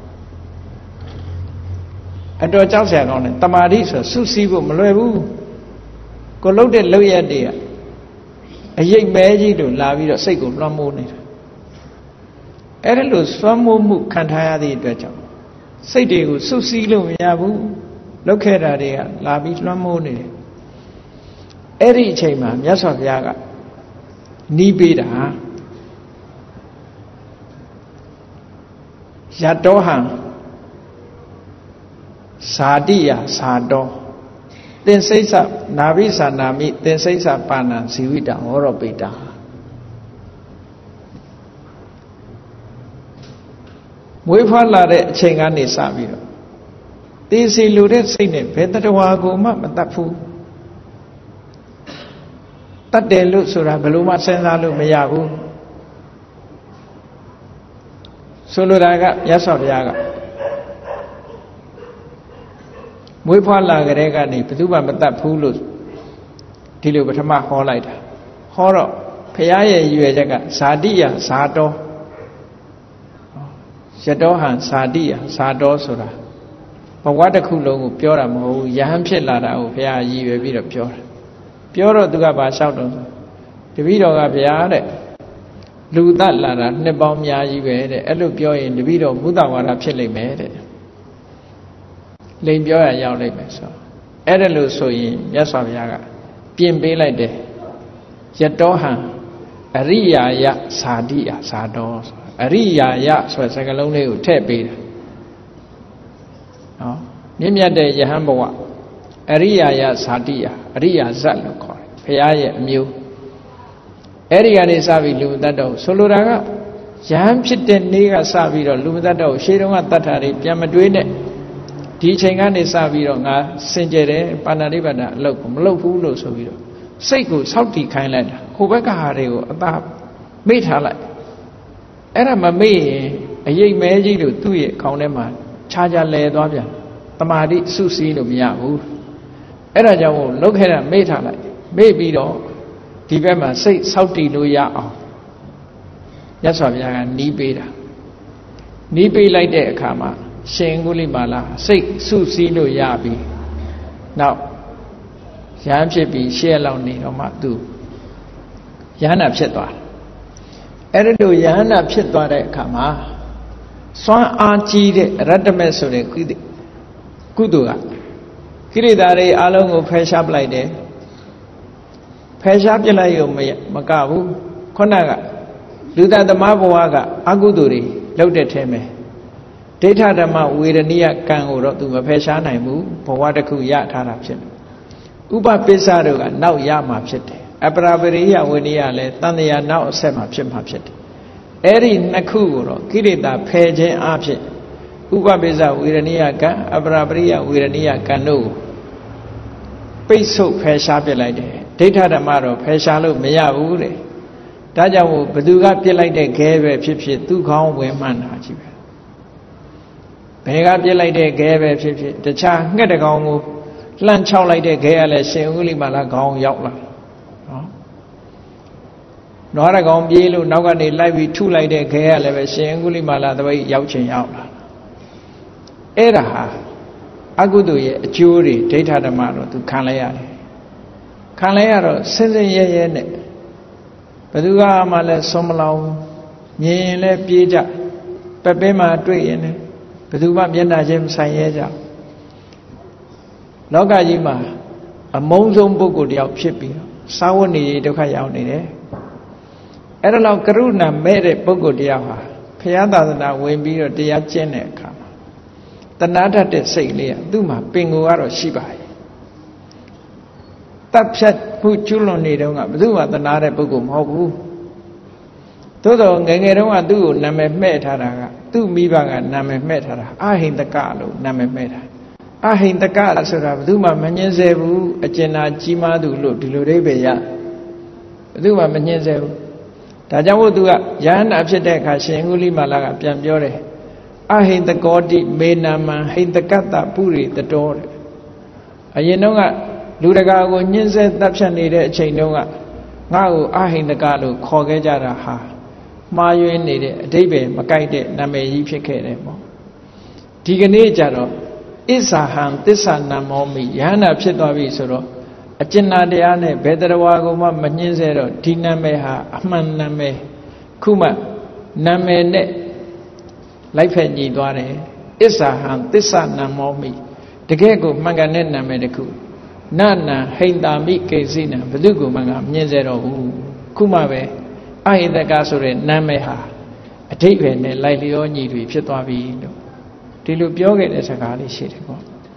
အတော်ကြောက်စရာကောင်းတယ်တမာတိဆိုစုစည်းဖို့မလွယ်ဘူးကိုလှုပ်တဲ့လှုပ်ရက်တွေကအရိပ်မဲကြီးတို့လာပြီးတော့စိတ်ကိုလွှမ်းမိုးနေတာအဲ့ဒါလို့လွှမ်းမိုးမှုခံထားရသည့်အတွက်ကြောင့်စိတ်တွေကိုစုစည်းလို့မရဘူးလှုပ်ခဲ့တာတွေကလာပြီးလွှမ်းမိုးနေတယ်အဲ့ဒီအချိန်မှာမြတ်စွာဘုရားကနီးပေးတာယတောဟံဇာတိယဇာတောသင်္စိစ္ဆနာဘိသနာမိသင်္စိစ္ဆပါဏံဇီဝိတံဟောရောပိတာမွေးဖွားလာတဲ့အချိန်ကနေစပြီးတော့သိစီလူတဲ့စိတ်နဲ့ဘယ်တဝါကိုမှမတတ်ဘူးတတ်တယ်လို့ဆိုတာဘယ်လိုမှစဉ်းစားလို့မရဘူးဆိုလိုတာကမြတ်စွာဘုရားကမွေးဖွားလာကြတဲ့ကနေဘယ်သူမှမတတ်ဘူးလို့ဒီလိုပထမဟောလိုက်တာဟောတော့ဘုရားရဲ့ရည်ရွယ်ချက်ကဇာတိယဇာတောယတောဟံဇာတိယဇာတောဆိုတာဘဝတစ်ခုလုံးကိုပြောတာမဟုတ်ဘူးယဟန်ဖြစ်လာတာကိုဘုရားရည်ရွယ်ပြီးတော့ပြောတာပြောတော့သူကဘာလျှောက်တော့တပည့်တော်ကဘုရားတဲ့လူသတ်လာတာနှစ်ပေါင်းများကြီးပဲတဲ့အဲ့လိုပြောရင်တပည့်တော်ဘုဒ္ဓဝါဒဖြစ်လိမ့်မယ်တဲ့လိန်ပြောရရောက်လိမ့်မယ်ဆိုအဲ့ဒါလို့ဆိုရင်မြတ်စွာဘုရားကပြင်ပေးလိုက်တယ်ယတောဟံအရိယာယဇာတိယဇာတောအရိယာယဆိုတဲ့စကားလုံးလေးကိုထည့်ပေးတယ်နော်မြင့်မြတ်တဲ့ယဟန်ဘဝအရိယာယဇာတိယအရိယာဇတ်လို့ခေါ်တယ်ဘုရားရဲ့အမျိုးအဲ့ဒီကနေစပြီးလူမတတ်တော့ဆိုလိုတာကယဟန်ဖြစ်တဲ့နေ့ကစပြီးတော့လူမတတ်တော့ရှေးတုန်းကတတ်တာတွေပြန်မတွေးနဲ့ဒီအချိန်ကနေစပြီးတော့ငါစင်ကြယ်တယ်ပါဏာတိပါဒအလုပ်ကိုမလုပ်ဘူးလို့ဆိုပြီးတော့စိတ်ကိုစောင့်တည်ခိုင်းလိုက်တာဟိုဘက်ကဟာတွေကိုအသာမေ့ထားလိုက်အဲ့ဒါမမေ့ရင်အရိပ်မဲကြီးတို့သူ့ရဲ့ခေါင်းထဲမှာခြားခြားလဲသွားပြန်တမာတိစုစည်းလို့မရဘူးအဲ့ဒါကြောင့်လုတ်ခဲ့တာမေ့ထားလိုက်မေ့ပြီးတော့ဒီဘက်မှာစိတ်စောင့်တည်လို့ရအောင်မြတ်စွာဘုရားကနီးပေးတာနီးပေးလိုက်တဲ့အခါမှာရှင်ကုလိမာလာစိတ်စုစည်းလို့ရပြီနောက်ရဟန်းဖြစ်ပြီးရှေ့လောက်နေတော့မှသူယဟန္တာဖြစ်သွားတယ်အဲ့ဒီလိုယဟန္တာဖြစ်သွားတဲ့အခါမှာစွမ်းအားကြီးတဲ့ရတ္တမေဆိုတဲ့ကုသိုလ်ကကိရိတာတွေအလုံးကိုဖယ်ရှားပလိုက်တယ်ဖယ်ရှားပြလိုက်ရုံမကဘူးခုနကလူသားသမားဘဝကအကုသိုလ်တွေလုပ်တဲ့ထဲမှာဒိဋ္ဌဓမ္မဝေဒနိယကံကိုတော့သူမဖယ်ရှားနိုင်ဘူးဘဝတစ်ခုရထားတာဖြစ်တယ်ဥပပိစ္ဆတို့ကနောက်ရမှာဖြစ်တယ်အပရာပရိယဝေနိယလည်းတန်တရာနောက်အဆက်မှာဖြစ်မှာဖြစ်တယ်အဲ့ဒီနှစ်ခုကိုတော့ကိရိတာဖယ်ခြင်းအဖြစ်ဥပပိစ္ဆဝေဒနိယကံအပရာပရိယဝေဒနိယကံတို့ပိတ်ဆို့ဖယ်ရှားပြလိုက်တယ်ဒိဋ္ဌဓမ္မတော့ဖယ်ရှားလို့မရဘူးတဲ့ဒါကြောင့်ဘသူကပြစ်လိုက်တဲ့ခဲပဲဖြစ်ဖြစ်သူ့ခေါင်းဝင်မှန်းတာကြီးပဲဘယ်ကပြစ်လိုက်တဲ့ခဲပဲဖြစ်ဖြစ်တခြားငှက်တကောင်ကိုလှန့်ချောက်လိုက်တဲ့ခဲကလည်းရှင်ဥလိမာလာခေါင်းရောက်လာနော်နွားတကောင်ပြေးလို့နောက်ကနေလိုက်ပြီးထုလိုက်တဲ့ခဲကလည်းပဲရှင်ဥလိမာလာတပိတ်ရောက်ချင်ရောက်လာအဲ့ဒါဟာအကုသိုလ်ရဲ့အကျိုးတွေဒိဋ္ဌဓမ္မတော့သူခံလိုက်ရတယ်ခံလိုက်ရတော့စင်စင်ရဲရဲနဲ့ဘယ်သူကမှလည်းဆုံးမလောင်မြင်ရင်လည်းပြေးကြပက်ပဲမှာတွေ့ရင်လည်းဘယ်သူမှမျက်နှာချင်းမဆိုင်ရဲကြလောကကြီးမှာအမုန်းဆုံးပုဂ္ဂိုလ်တယောက်ဖြစ်ပြီးစာဝတ်နေဒုက္ခရောက်နေတယ်အဲ့ဒါလောက်ကရုဏာမဲ့တဲ့ပုဂ္ဂိုလ်တယောက်ဟာဘုရားသာသနာဝင်ပြီးတော့တရားကျင့်တဲ့အခါမှာတဏှာတတ်တဲ့စိတ်လေးကသူ့မှာပင်ကိုယ်ကတော့ရှိပါရဲ့တပ်ဖြတ်မှုကျွလွန်နေတုန်းကဘယ်သူမှတဏှာတဲ့ပုဂ္ဂိုလ်မဟုတ်ဘူးသို့တော်ငယ်ငယ်တုန်းကသူ့ကိုနာမည်မှဲ့ထားတာကသူ့မိဘကနာမည်မှဲ့ထားတာအဟိန္တကလို့နာမည်မှဲ့တာအဟိန္တကဆိုတာဘယ်သူမှမညှင်းဆဲဘူးအကျဉ်းသာကြီးမားသူလို့ဒီလိုအိဗယ်ရဘယ်သူမှမညှင်းဆဲဘူးဒါကြောင့်မို့သူကယဟန္တာဖြစ်တဲ့အခါရှင်အင်္ဂုလိမာလကပြန်ပြောတယ်အဟိန္တကောတိမေနာမံဟိန္တကတ္တပုရိတတောတဲ့အရင်တော့ကလူတကာကိုညှင်းဆဲတပ်ဖြတ်နေတဲ့အချိန်တုန်းကငါ့ကိုအဟိန္တကလို့ခေါ်ခဲ့ကြတာဟာမှားယွင်းနေတဲ့အဓိပ္ပာယ်မကိုက်တဲ့နာမည်ကြီးဖြစ်ခဲ့တယ်ပေါ့ဒီကနေ့ကျတော့ဣဇာဟံသစ္စာနမောမိယဟန္တာဖြစ်သွားပြီဆိုတော့အကျဉ်းတရားနဲ့ဘယ်တရားဝါကိုမှမညှင်းဆဲတော့ဒီနာမည်ဟာအမှန်နာမည်ခုမှနာမည်နဲ့လိုက်ဖက်ညီသွားတယ်ဣဇာဟံသစ္စာနမောမိတကယ်ကိုမှန်ကန်တဲ့နာမည်တစ်ခုနာနာဟိန္တာမိကေစိနာဘယ်သူကိုမှငါမညှင်းဆဲတော့ဘူးခုမှပဲအဟိတကဆိုတဲ့နာမည်ဟာအဓိပ္ပာယ်နဲ့လိုက်လျောညီတွေဖြစ်သွားပြီလို့ဒီလိုပြောခဲ့တဲ့စကားလေးရှိတယ်ပေါ့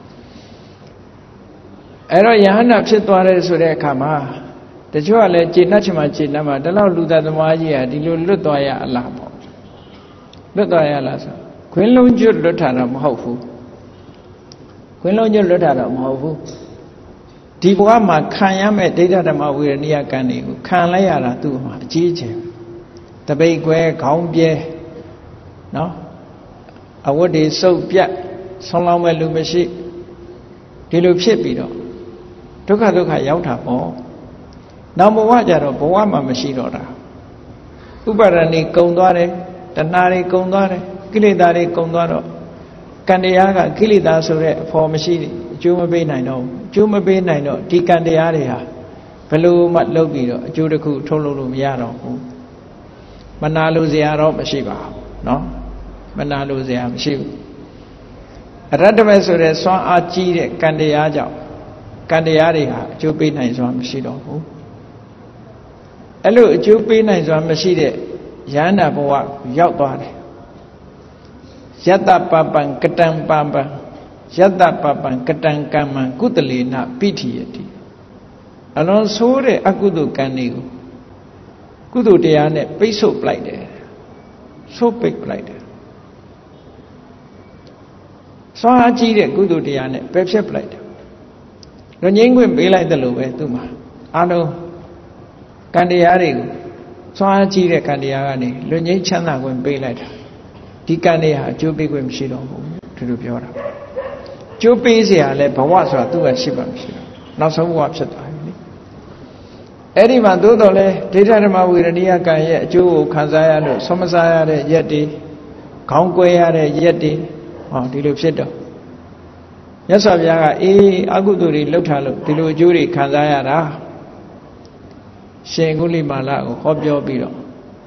အဲ့တော့ယဟန္တာဖြစ်သွားတယ်ဆိုတဲ့အခါမှာတချို့ကလည်းကျေနပ်ချင်မှကျေနပ်မှဒီလောက်လူသားသမားကြီးဟာဒီလိုလွတ်သွားရအလားပေါ့လွတ်သွားရလားဆိုခွင်းလုံးကျွတ်လွတ်တာတော့မဟုတ်ဘူးခွင်းလုံးကျွတ်လွတ်တာတော့မဟုတ်ဘူးဒီဘဝမှာခံရမဲ့ဒိဋ္ဌဓမ္မဝေရဏိယကံတွေကိုခံလိုက်ရတာသူ့မှာအကြီးအကျယ်တပိတ်ခွဲခေါင်းပြဲနော်အဝတ်တွေစုပ်ပြတ်ဆုံးလောင်းမဲ့လူမရှိဒီလိုဖြစ်ပြီးတော့ဒုက္ခရောက်တာပေါ့နောက်ဘဝကြတော့ဘဝမှာမရှိတော့တာဥပါဒဏ်တွေကုန်သွားတယ်တဏှာတွေကုန်သွားတယ်ကိလေသာတွေကုန်သွားတော့ကံတရားကကိလေသာဆိုတဲ့အဖို့မရှိအကျိုးမပေးနိုင်တော့အကျိုးမပေးနိုင်တော့ဒီကံတရားတွေဟာဘယ်လိုမှလုပ်ပြီးတော့အကျိုးတစ်ခုထုတ်လုပ်လို့မရတော့ဘူးမနာလိုစရာတော့မရှိပါဘူးเนาะမနာလိုစရာမရှိဘူးအရတ္တမေဆိုတဲ့စွမ်းအားကြီးတဲ့ကံတရားကြောင့်ကံတရားတွေဟာအကျိုးပေးနိုင်စွာမရှိတော့ဘူးအဲ့လိုအကျိုးပေးနိုင်စွာမရှိတဲ့ယန္တာဘဝရောက်သွားတယ်ယတ္တပပံကတံပပံယတ္တပပံကတံကမ္မံကုသလေနပိဋိယတိအလွန်ဆိုးတဲ့အကုသိုလ်ကံတွေကိုကုသိုလ်တရားနဲ့ပိတ်ဆို့ပလိုက်တယ်ဆိုးပိတ်ပလိုက်တယ်စွမ်းအားကြီးတဲ့ကုသိုလ်တရားနဲ့ပယ်ဖြတ်ပလိုက်တယ်လွန်ငင်းခွင့်ပေးလိုက်တယ်လို့ပဲသူမှာအားလုံးကံတရားတွေကိုစွမ်းအားကြီးတဲ့ကံတရားကနေလွန်ငင်းချမ်းသာခွင့်ပေးလိုက်တာဒီကံတွေဟာအကျိုးပေးခွင့်မရှိတော့ဘူးသူတို့ပြောတာကျိုးပေးเสียရလဲဘဝဆိုတာသူကရှိပါမရှိတော့နောက်ဆုံးဘဝဖြစ်သွားပြီလေအဲ့ဒီမှာသို့တော်လဲဒိဋ္ဌဓမ္မဝေရဏိယကံရဲ့အကျိုးကိုခံစားရလို့ဆွမစားရတဲ့ရက်တွေခေါင်းကွဲရတဲ့ရက်တွေဟောဒီလိုဖြစ်တော့မြတ်စွာဘုရားကအကုသိုလ်တွေလှုပ်ထားလို့ဒီလိုအကျိုးတွေခံစားရတာရှင်ကုလိမာလကိုဟောပြောပြီးတော့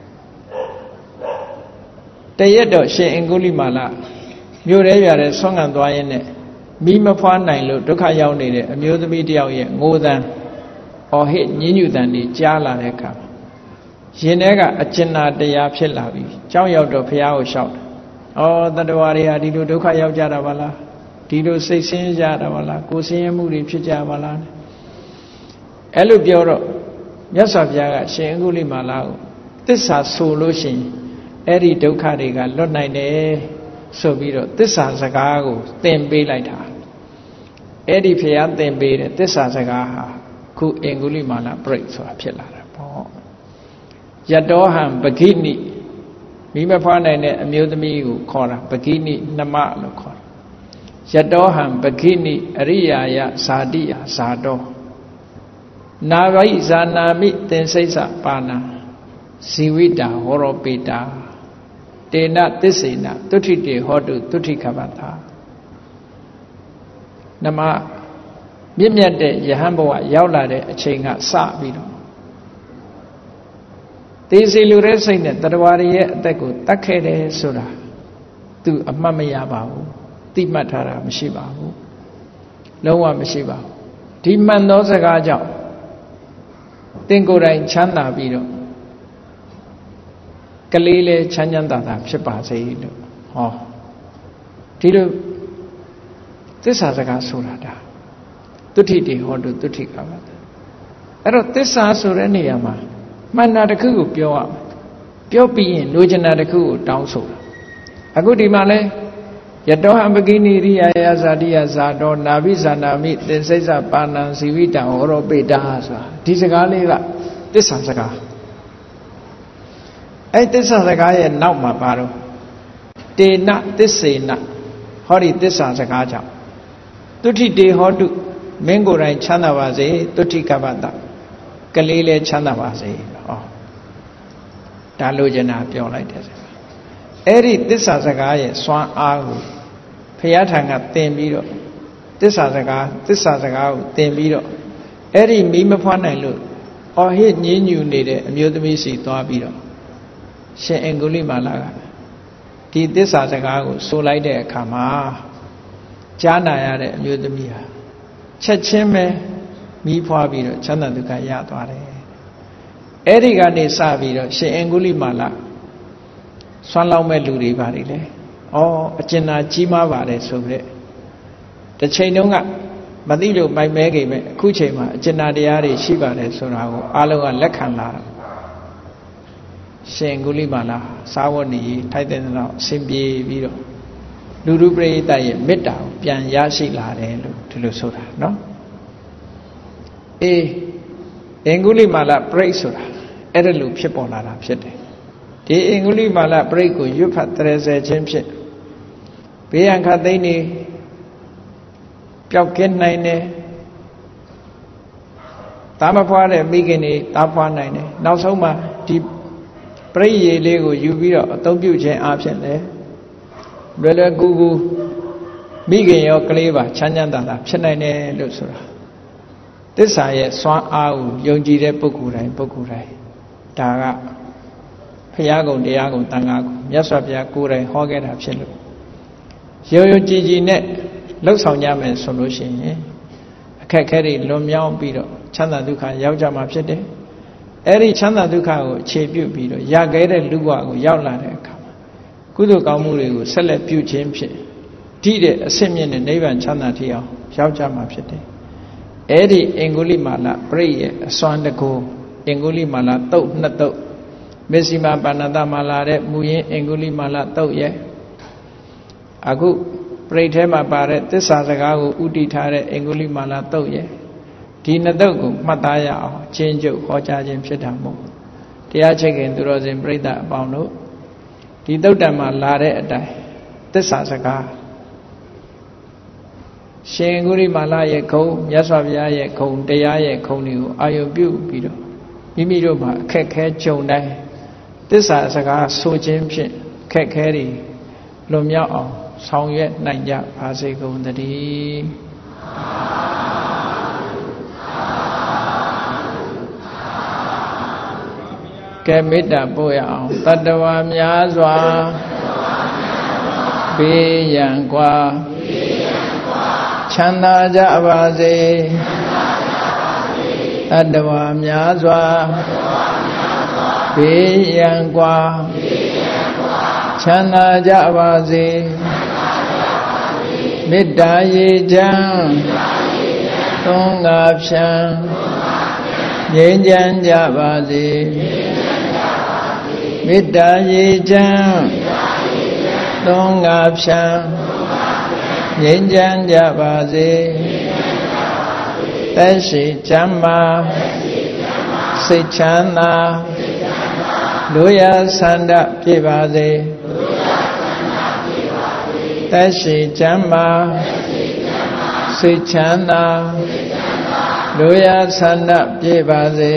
တရက်တော့ရှင်အင်္ဂုလိမာလမြို့ရဲပြတဲ့ဆွမ်းခံသွားရင်းနဲ့မိမဖွားနိုင်လို့ဒုက္ခရောက်နေတဲ့အမျိုးသမီးတယောက်ရဲ့ငိုသံအော်ဟစ်ညဉ်းညူသံတွေကြားလာတဲ့အခါရင်ထဲကအကျဉ်းတရားဖြစ်လာပြီကြောက်ရောက်တော့ဘုရားကိုလျှောက်တယ်။အော်တတ္တဝါတွေဟာဒီလိုဒုက္ခရောက်ကြတာပါလားဒီလိုစိတ်ဆင်းကြတာပါလားကိုယ်ဆင်းရဲမှုတွေဖြစ်ကြပါလားအဲ့လိုပြောတော့မြတ်စွာဘုရားကရှင်အင်္ဂုလိမာလကိုသစ္စာဆိုလို့ရှိရင်အဲ့ဒီဒုက္ခတွေကလွတ်နိုင်တယ်ဆိုပြီးတော့သစ္စာစကားကိုသင်ပေးလိုက်တာအဲ့ဒီဘုရားသင်ပေးတဲ့သစ္စာစကားဟာခုအင်္ဂုလိမာလပရိတ်ဆိုတာဖြစ်လာတာပေါ့ယတောဟံပဂိနိမိမဖွားနိုင်တဲ့အမျိုးသမီးကိုခေါ်တာပဂိနိနှမလို့ခေါ်တာယတောဟံပဂိနိအရိယာယဇာတိယဇာတောနာဝိဇာနာမိသင်္စိစ္ဆပါဏံဇီဝိတာဟောရောပေတာတေနသစ္စေနတုဋ္ဌိတေဟောတုတုဋ္ဌိခပတာနမမြင့်မြတ်တဲ့ယဟန်ဘဝရောက်လာတဲ့အချိန်ကစပြီးတော့သေစီလူရဲ့စိတ်နဲ့တရားရရဲ့အသက်ကိုတတ်ခဲ့တယ်ဆိုတာသူအမှတ်မရပါဘူးသိမှတ်ထားတာမရှိပါဘူးလုံးဝမရှိပါဘူးဒီမှန်သောစကားကြောင့်သင်ကိုယ်တိုင်ချမ်းသာပြီးတော့ကလေးလေးချမ်းချမ်းသာသာဖြစ်ပါစေလို့ဟောဒီလိုသစ္စာစကားဆိုတာဒါတုဋ္ဌိတေဟောတုတုဋ္ဌိကပါအဲ့တော့သစ္စာဆိုတဲ့နေရာမှာမှန်တာတစ်ခုကိုပြောရမယ်ပြောပြီးရင်လိုချင်တာတစ်ခုကိုတောင်းဆိုတာအခုဒီမှာလဲယတောဟံပကိနိရိယယဇာတိယဇာတောနာဘိဇာနာမိသင်္စိစ္ဆပါဏံဇီဝိတံဟောရောပေတာဆိုတာဒီစကားလေးကသစ္စာစကားအဲ့သစ္စာစကားရဲ့နောက်မှာပါတော့တေနသစ္စေနဟောဒီသစ္စာစကားကြောင့်တုဋ္ဌိတေဟောတုမင်းကိုယ်တိုင်ချမ်းသာပါစေတုဋ္ဌိကပ္ပတကလေးလည်းချမ်းသာပါစေဟောဒါလိုချင်တာပြောလိုက်တယ်အဲ့ဒီသစ္စာစကားရဲ့စွမ်းအားကိုဘုရားထံကသင်ပြီးတော့သစ္စာစကားကိုသင်ပြီးတော့အဲ့ဒီမိမဖွားနိုင်လို့အော်ဟစ်ညင်းညူနေတဲ့အမျိုးသမီးစီသွားပြီးတော့ရှင်အင်္ဂုလိမာလာကဒီသစ္စာစကားကိုဆိုလိုက်တဲ့အခါမှာကြားနာရတဲ့အမျိုးသမီးဟာချက်ချင်းပဲမိဖွားပြီးတော့ချမ်းသာဒုက္ခရသွားတယ်အဲ့ဒီကနေစပြီးတော့ရှင်အင်္ဂုလိမာလာဆွမ်းလောင်းမဲ့လူတွေပါလေလေ။အော်အကျဉ်းသာကြီးမားပါတယ်ဆိုပြီးတစ်ချိန်တုန်းကမသိလို့မိုက်မဲခင်မဲ့အခုချိန်မှာအကျဉ်းသာတရားတွေရှိပါတယ်ဆိုတာကိုအားလုံးကလက်ခံလာတာ။ရှင်ဂုလိမာလာစာဝတ်နေထိုက်တဲ့တော့အစဉ်ပြေပြီးတော့လူလူပရိသတ်ရဲ့မေတ္တာကိုပြန်ရရှိလာတယ်လို့ဒီလိုဆိုတာနော်။အေးအင်္ဂုလိမာလာပြိဋ္ဌဆိုတာအဲ့ဒါလိုဖြစ်ပေါ်လာတာဖြစ်တယ်။ဒီအင်္ဂုလိမာလပြိဋ္ဌကိုရွတ်ဖတ်တရစေခြင်းဖြင့်ဘေးရန်ခတ်သိမ်းနေပျောက်ကင်းနိုင်တယ်တာမဖွားတဲ့မိခင်တွေတာဖွားနိုင်တယ်နောက်ဆုံးမှာဒီပြိဋ္ဌရေလေးကိုယူပြီးတော့အသုံးပြုခြင်းအပြင်လည်းလွယ်လွယ်ကူကူမိခင်ရောကလေးပါချမ်းချမ်းသာသာဖြစ်နိုင်တယ်လို့ဆိုတာသစ္စာရဲ့စွမ်းအားကိုယုံကြည်တဲ့ပုဂ္ဂိုလ်တိုင်းဒါကဘုရားကုံတရားကုံတန်ခါကုံမြတ်စွာဘုရားကိုယ်တိုင်ဟောခဲ့တာဖြစ်လို့ရိုးရိုးကြည်ကြည်နဲ့လှုပ်ဆောင်ကြမယ်ဆိုလို့ရှိရင်အခက်အခဲတွေလွန်မြောက်ပြီးတော့ချမ်းသာဒုက္ခရောက်ကြမှာဖြစ်တယ်။အဲ့ဒီချမ်းသာဒုက္ခကိုအခြေပြုပြီးတော့ရခဲ့တဲ့လူဘဝကိုရောက်လာတဲ့အခါမှာကုသိုလ်ကောင်းမှုတွေကိုဆက်လက်ပြုခြင်းဖြင့်ဒီတဲ့အစစ်မြင့်တဲ့နိဗ္ဗာန်ချမ်းသာထီအောင်ရောက်ကြမှာဖြစ်တယ်။အဲ့ဒီအင်္ဂုလိမာလပြိဋ္ဌရဲ့အစွမ်းတကူအင်္ဂုလိမာလတုတ်နှစ်တုတ်မစ္စည်းမပါဏတမာလာတဲ့မူရင်းအင်္ဂုလိမာလတုတ်ရဲ့အခုပြိဋ္ဌထဲမှာပါတဲ့သစ္စာစကားကိုဥတည်ထားတဲ့အင်္ဂုလိမာလတုတ်ရဲ့ဒီနှစ်တုတ်ကိုမှတ်သားရအောင်ချင်းကျုပ်ဟောကြားခြင်းဖြစ်တာမို့တရားချိတ်ခင်သူတော်စင်ပြိဋ္ဌအပေါင်းတို့ဒီတုတ်တံမှာလာတဲ့အတိုင်းသစ္စာစကားရှင်အင်္ဂုလိမာလရဲ့ခုံမြတ်စွာဘုရားရဲ့ခုံတရားရဲ့ခုံတွေကိုအာရုံပြုပြီးတော့မိမိတို့မှာအခက်ခဲကြုံတိုင်းသစ္စာစကားဆိုခြင်းဖြင့်ခက်ခဲတွေလွန်မြောက်အောင်ဆောင်ရွက်နိုင်ကြပါစေကုန်သတည်းကဲမေတ္တာပို့ရအောင်တတ္တဝါများစွာဘေးရန်ကွာချမ်းသာကြပါစေတတ္တဝါများစွာဘေးရန်ကွာချမ်းသာကြပါစေမေတ္တာရေချမ်းသုံးငါဖြံငြိမ်းချမ်းကြပါစေမေတ္တာရေချမ်းသုံးငါဖြံငြိမ်းချမ်းကြပါစေသက်ရှိချမ်းသာစိတ်ချမ်းသာလူရဆန္ဒပြည့်ပါစေသက်ရှိချမ်းသာစိတ်ချမ်းသာလူရဆန္ဒပြည့်ပါစေ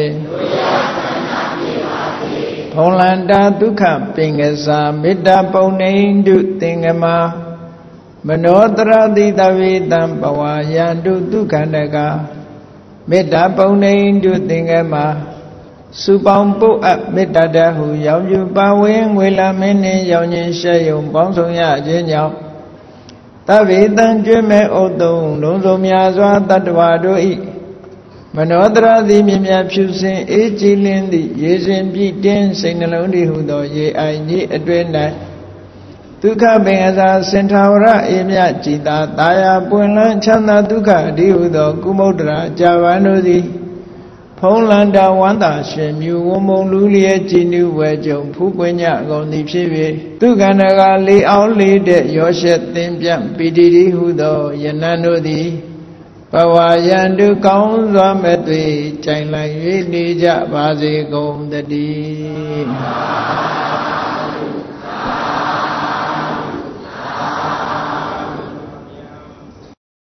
ဖုံလန္တာဒုက္ခပင်ကစားမေတ္တာပုံနေတုသင်္ကမမနောတရတိတဝေတံဘဝယန္တုဒုက္ခန္တကမေတ္တာပုံနေတုသင်္ကမစုပေါင်းပုတ်အပ်မေတ္တာတဟုရောင်ပြပါဝင်ငွေလာမင်းနှင့်ရောင်ခြင်းရှဲယုံပေါင်းဆောင်ရခြင်းကြောင့်တဗေတံကျွဲ့မဲ့ဥတုံလုံးစုံများစွာတတ္တဝါတို့ဤမနောတရသည်မြင်မြဖြူစင်အေးကြည်လင်းသည့်ရေစဉ်ပြည့်တင်းစိတ်နှလုံးတည်ဟုသောရေအိုင်ကြီးအတွင်း၌ဒုက္ခပင်အစာစင်ထာဝရအေမြကြည်သာတာယာပွင့်လန်းချမ်းသာဒုက္ခအဒီဟုသောကုမုဒ္ဒရာကြာပန်တို့သည်ဖဖုံးလန္တာဝန္တာရှင်မြူဝမုံလူလျက်ကြည်နူးဝဲကြုံဖူးပွင့်ညကုန်သည်ဖြစ်၍သူကန္တကလေးအောင်လေးတဲ့ရောရှက်သင်ပြန့်ပီတိတိဟုသောယနန်တို့သည်ဘဝယံတုကောင်းစွာမဲ့သွေကြိုင်လိုက်၍နေကြပါစေကုန်တည်း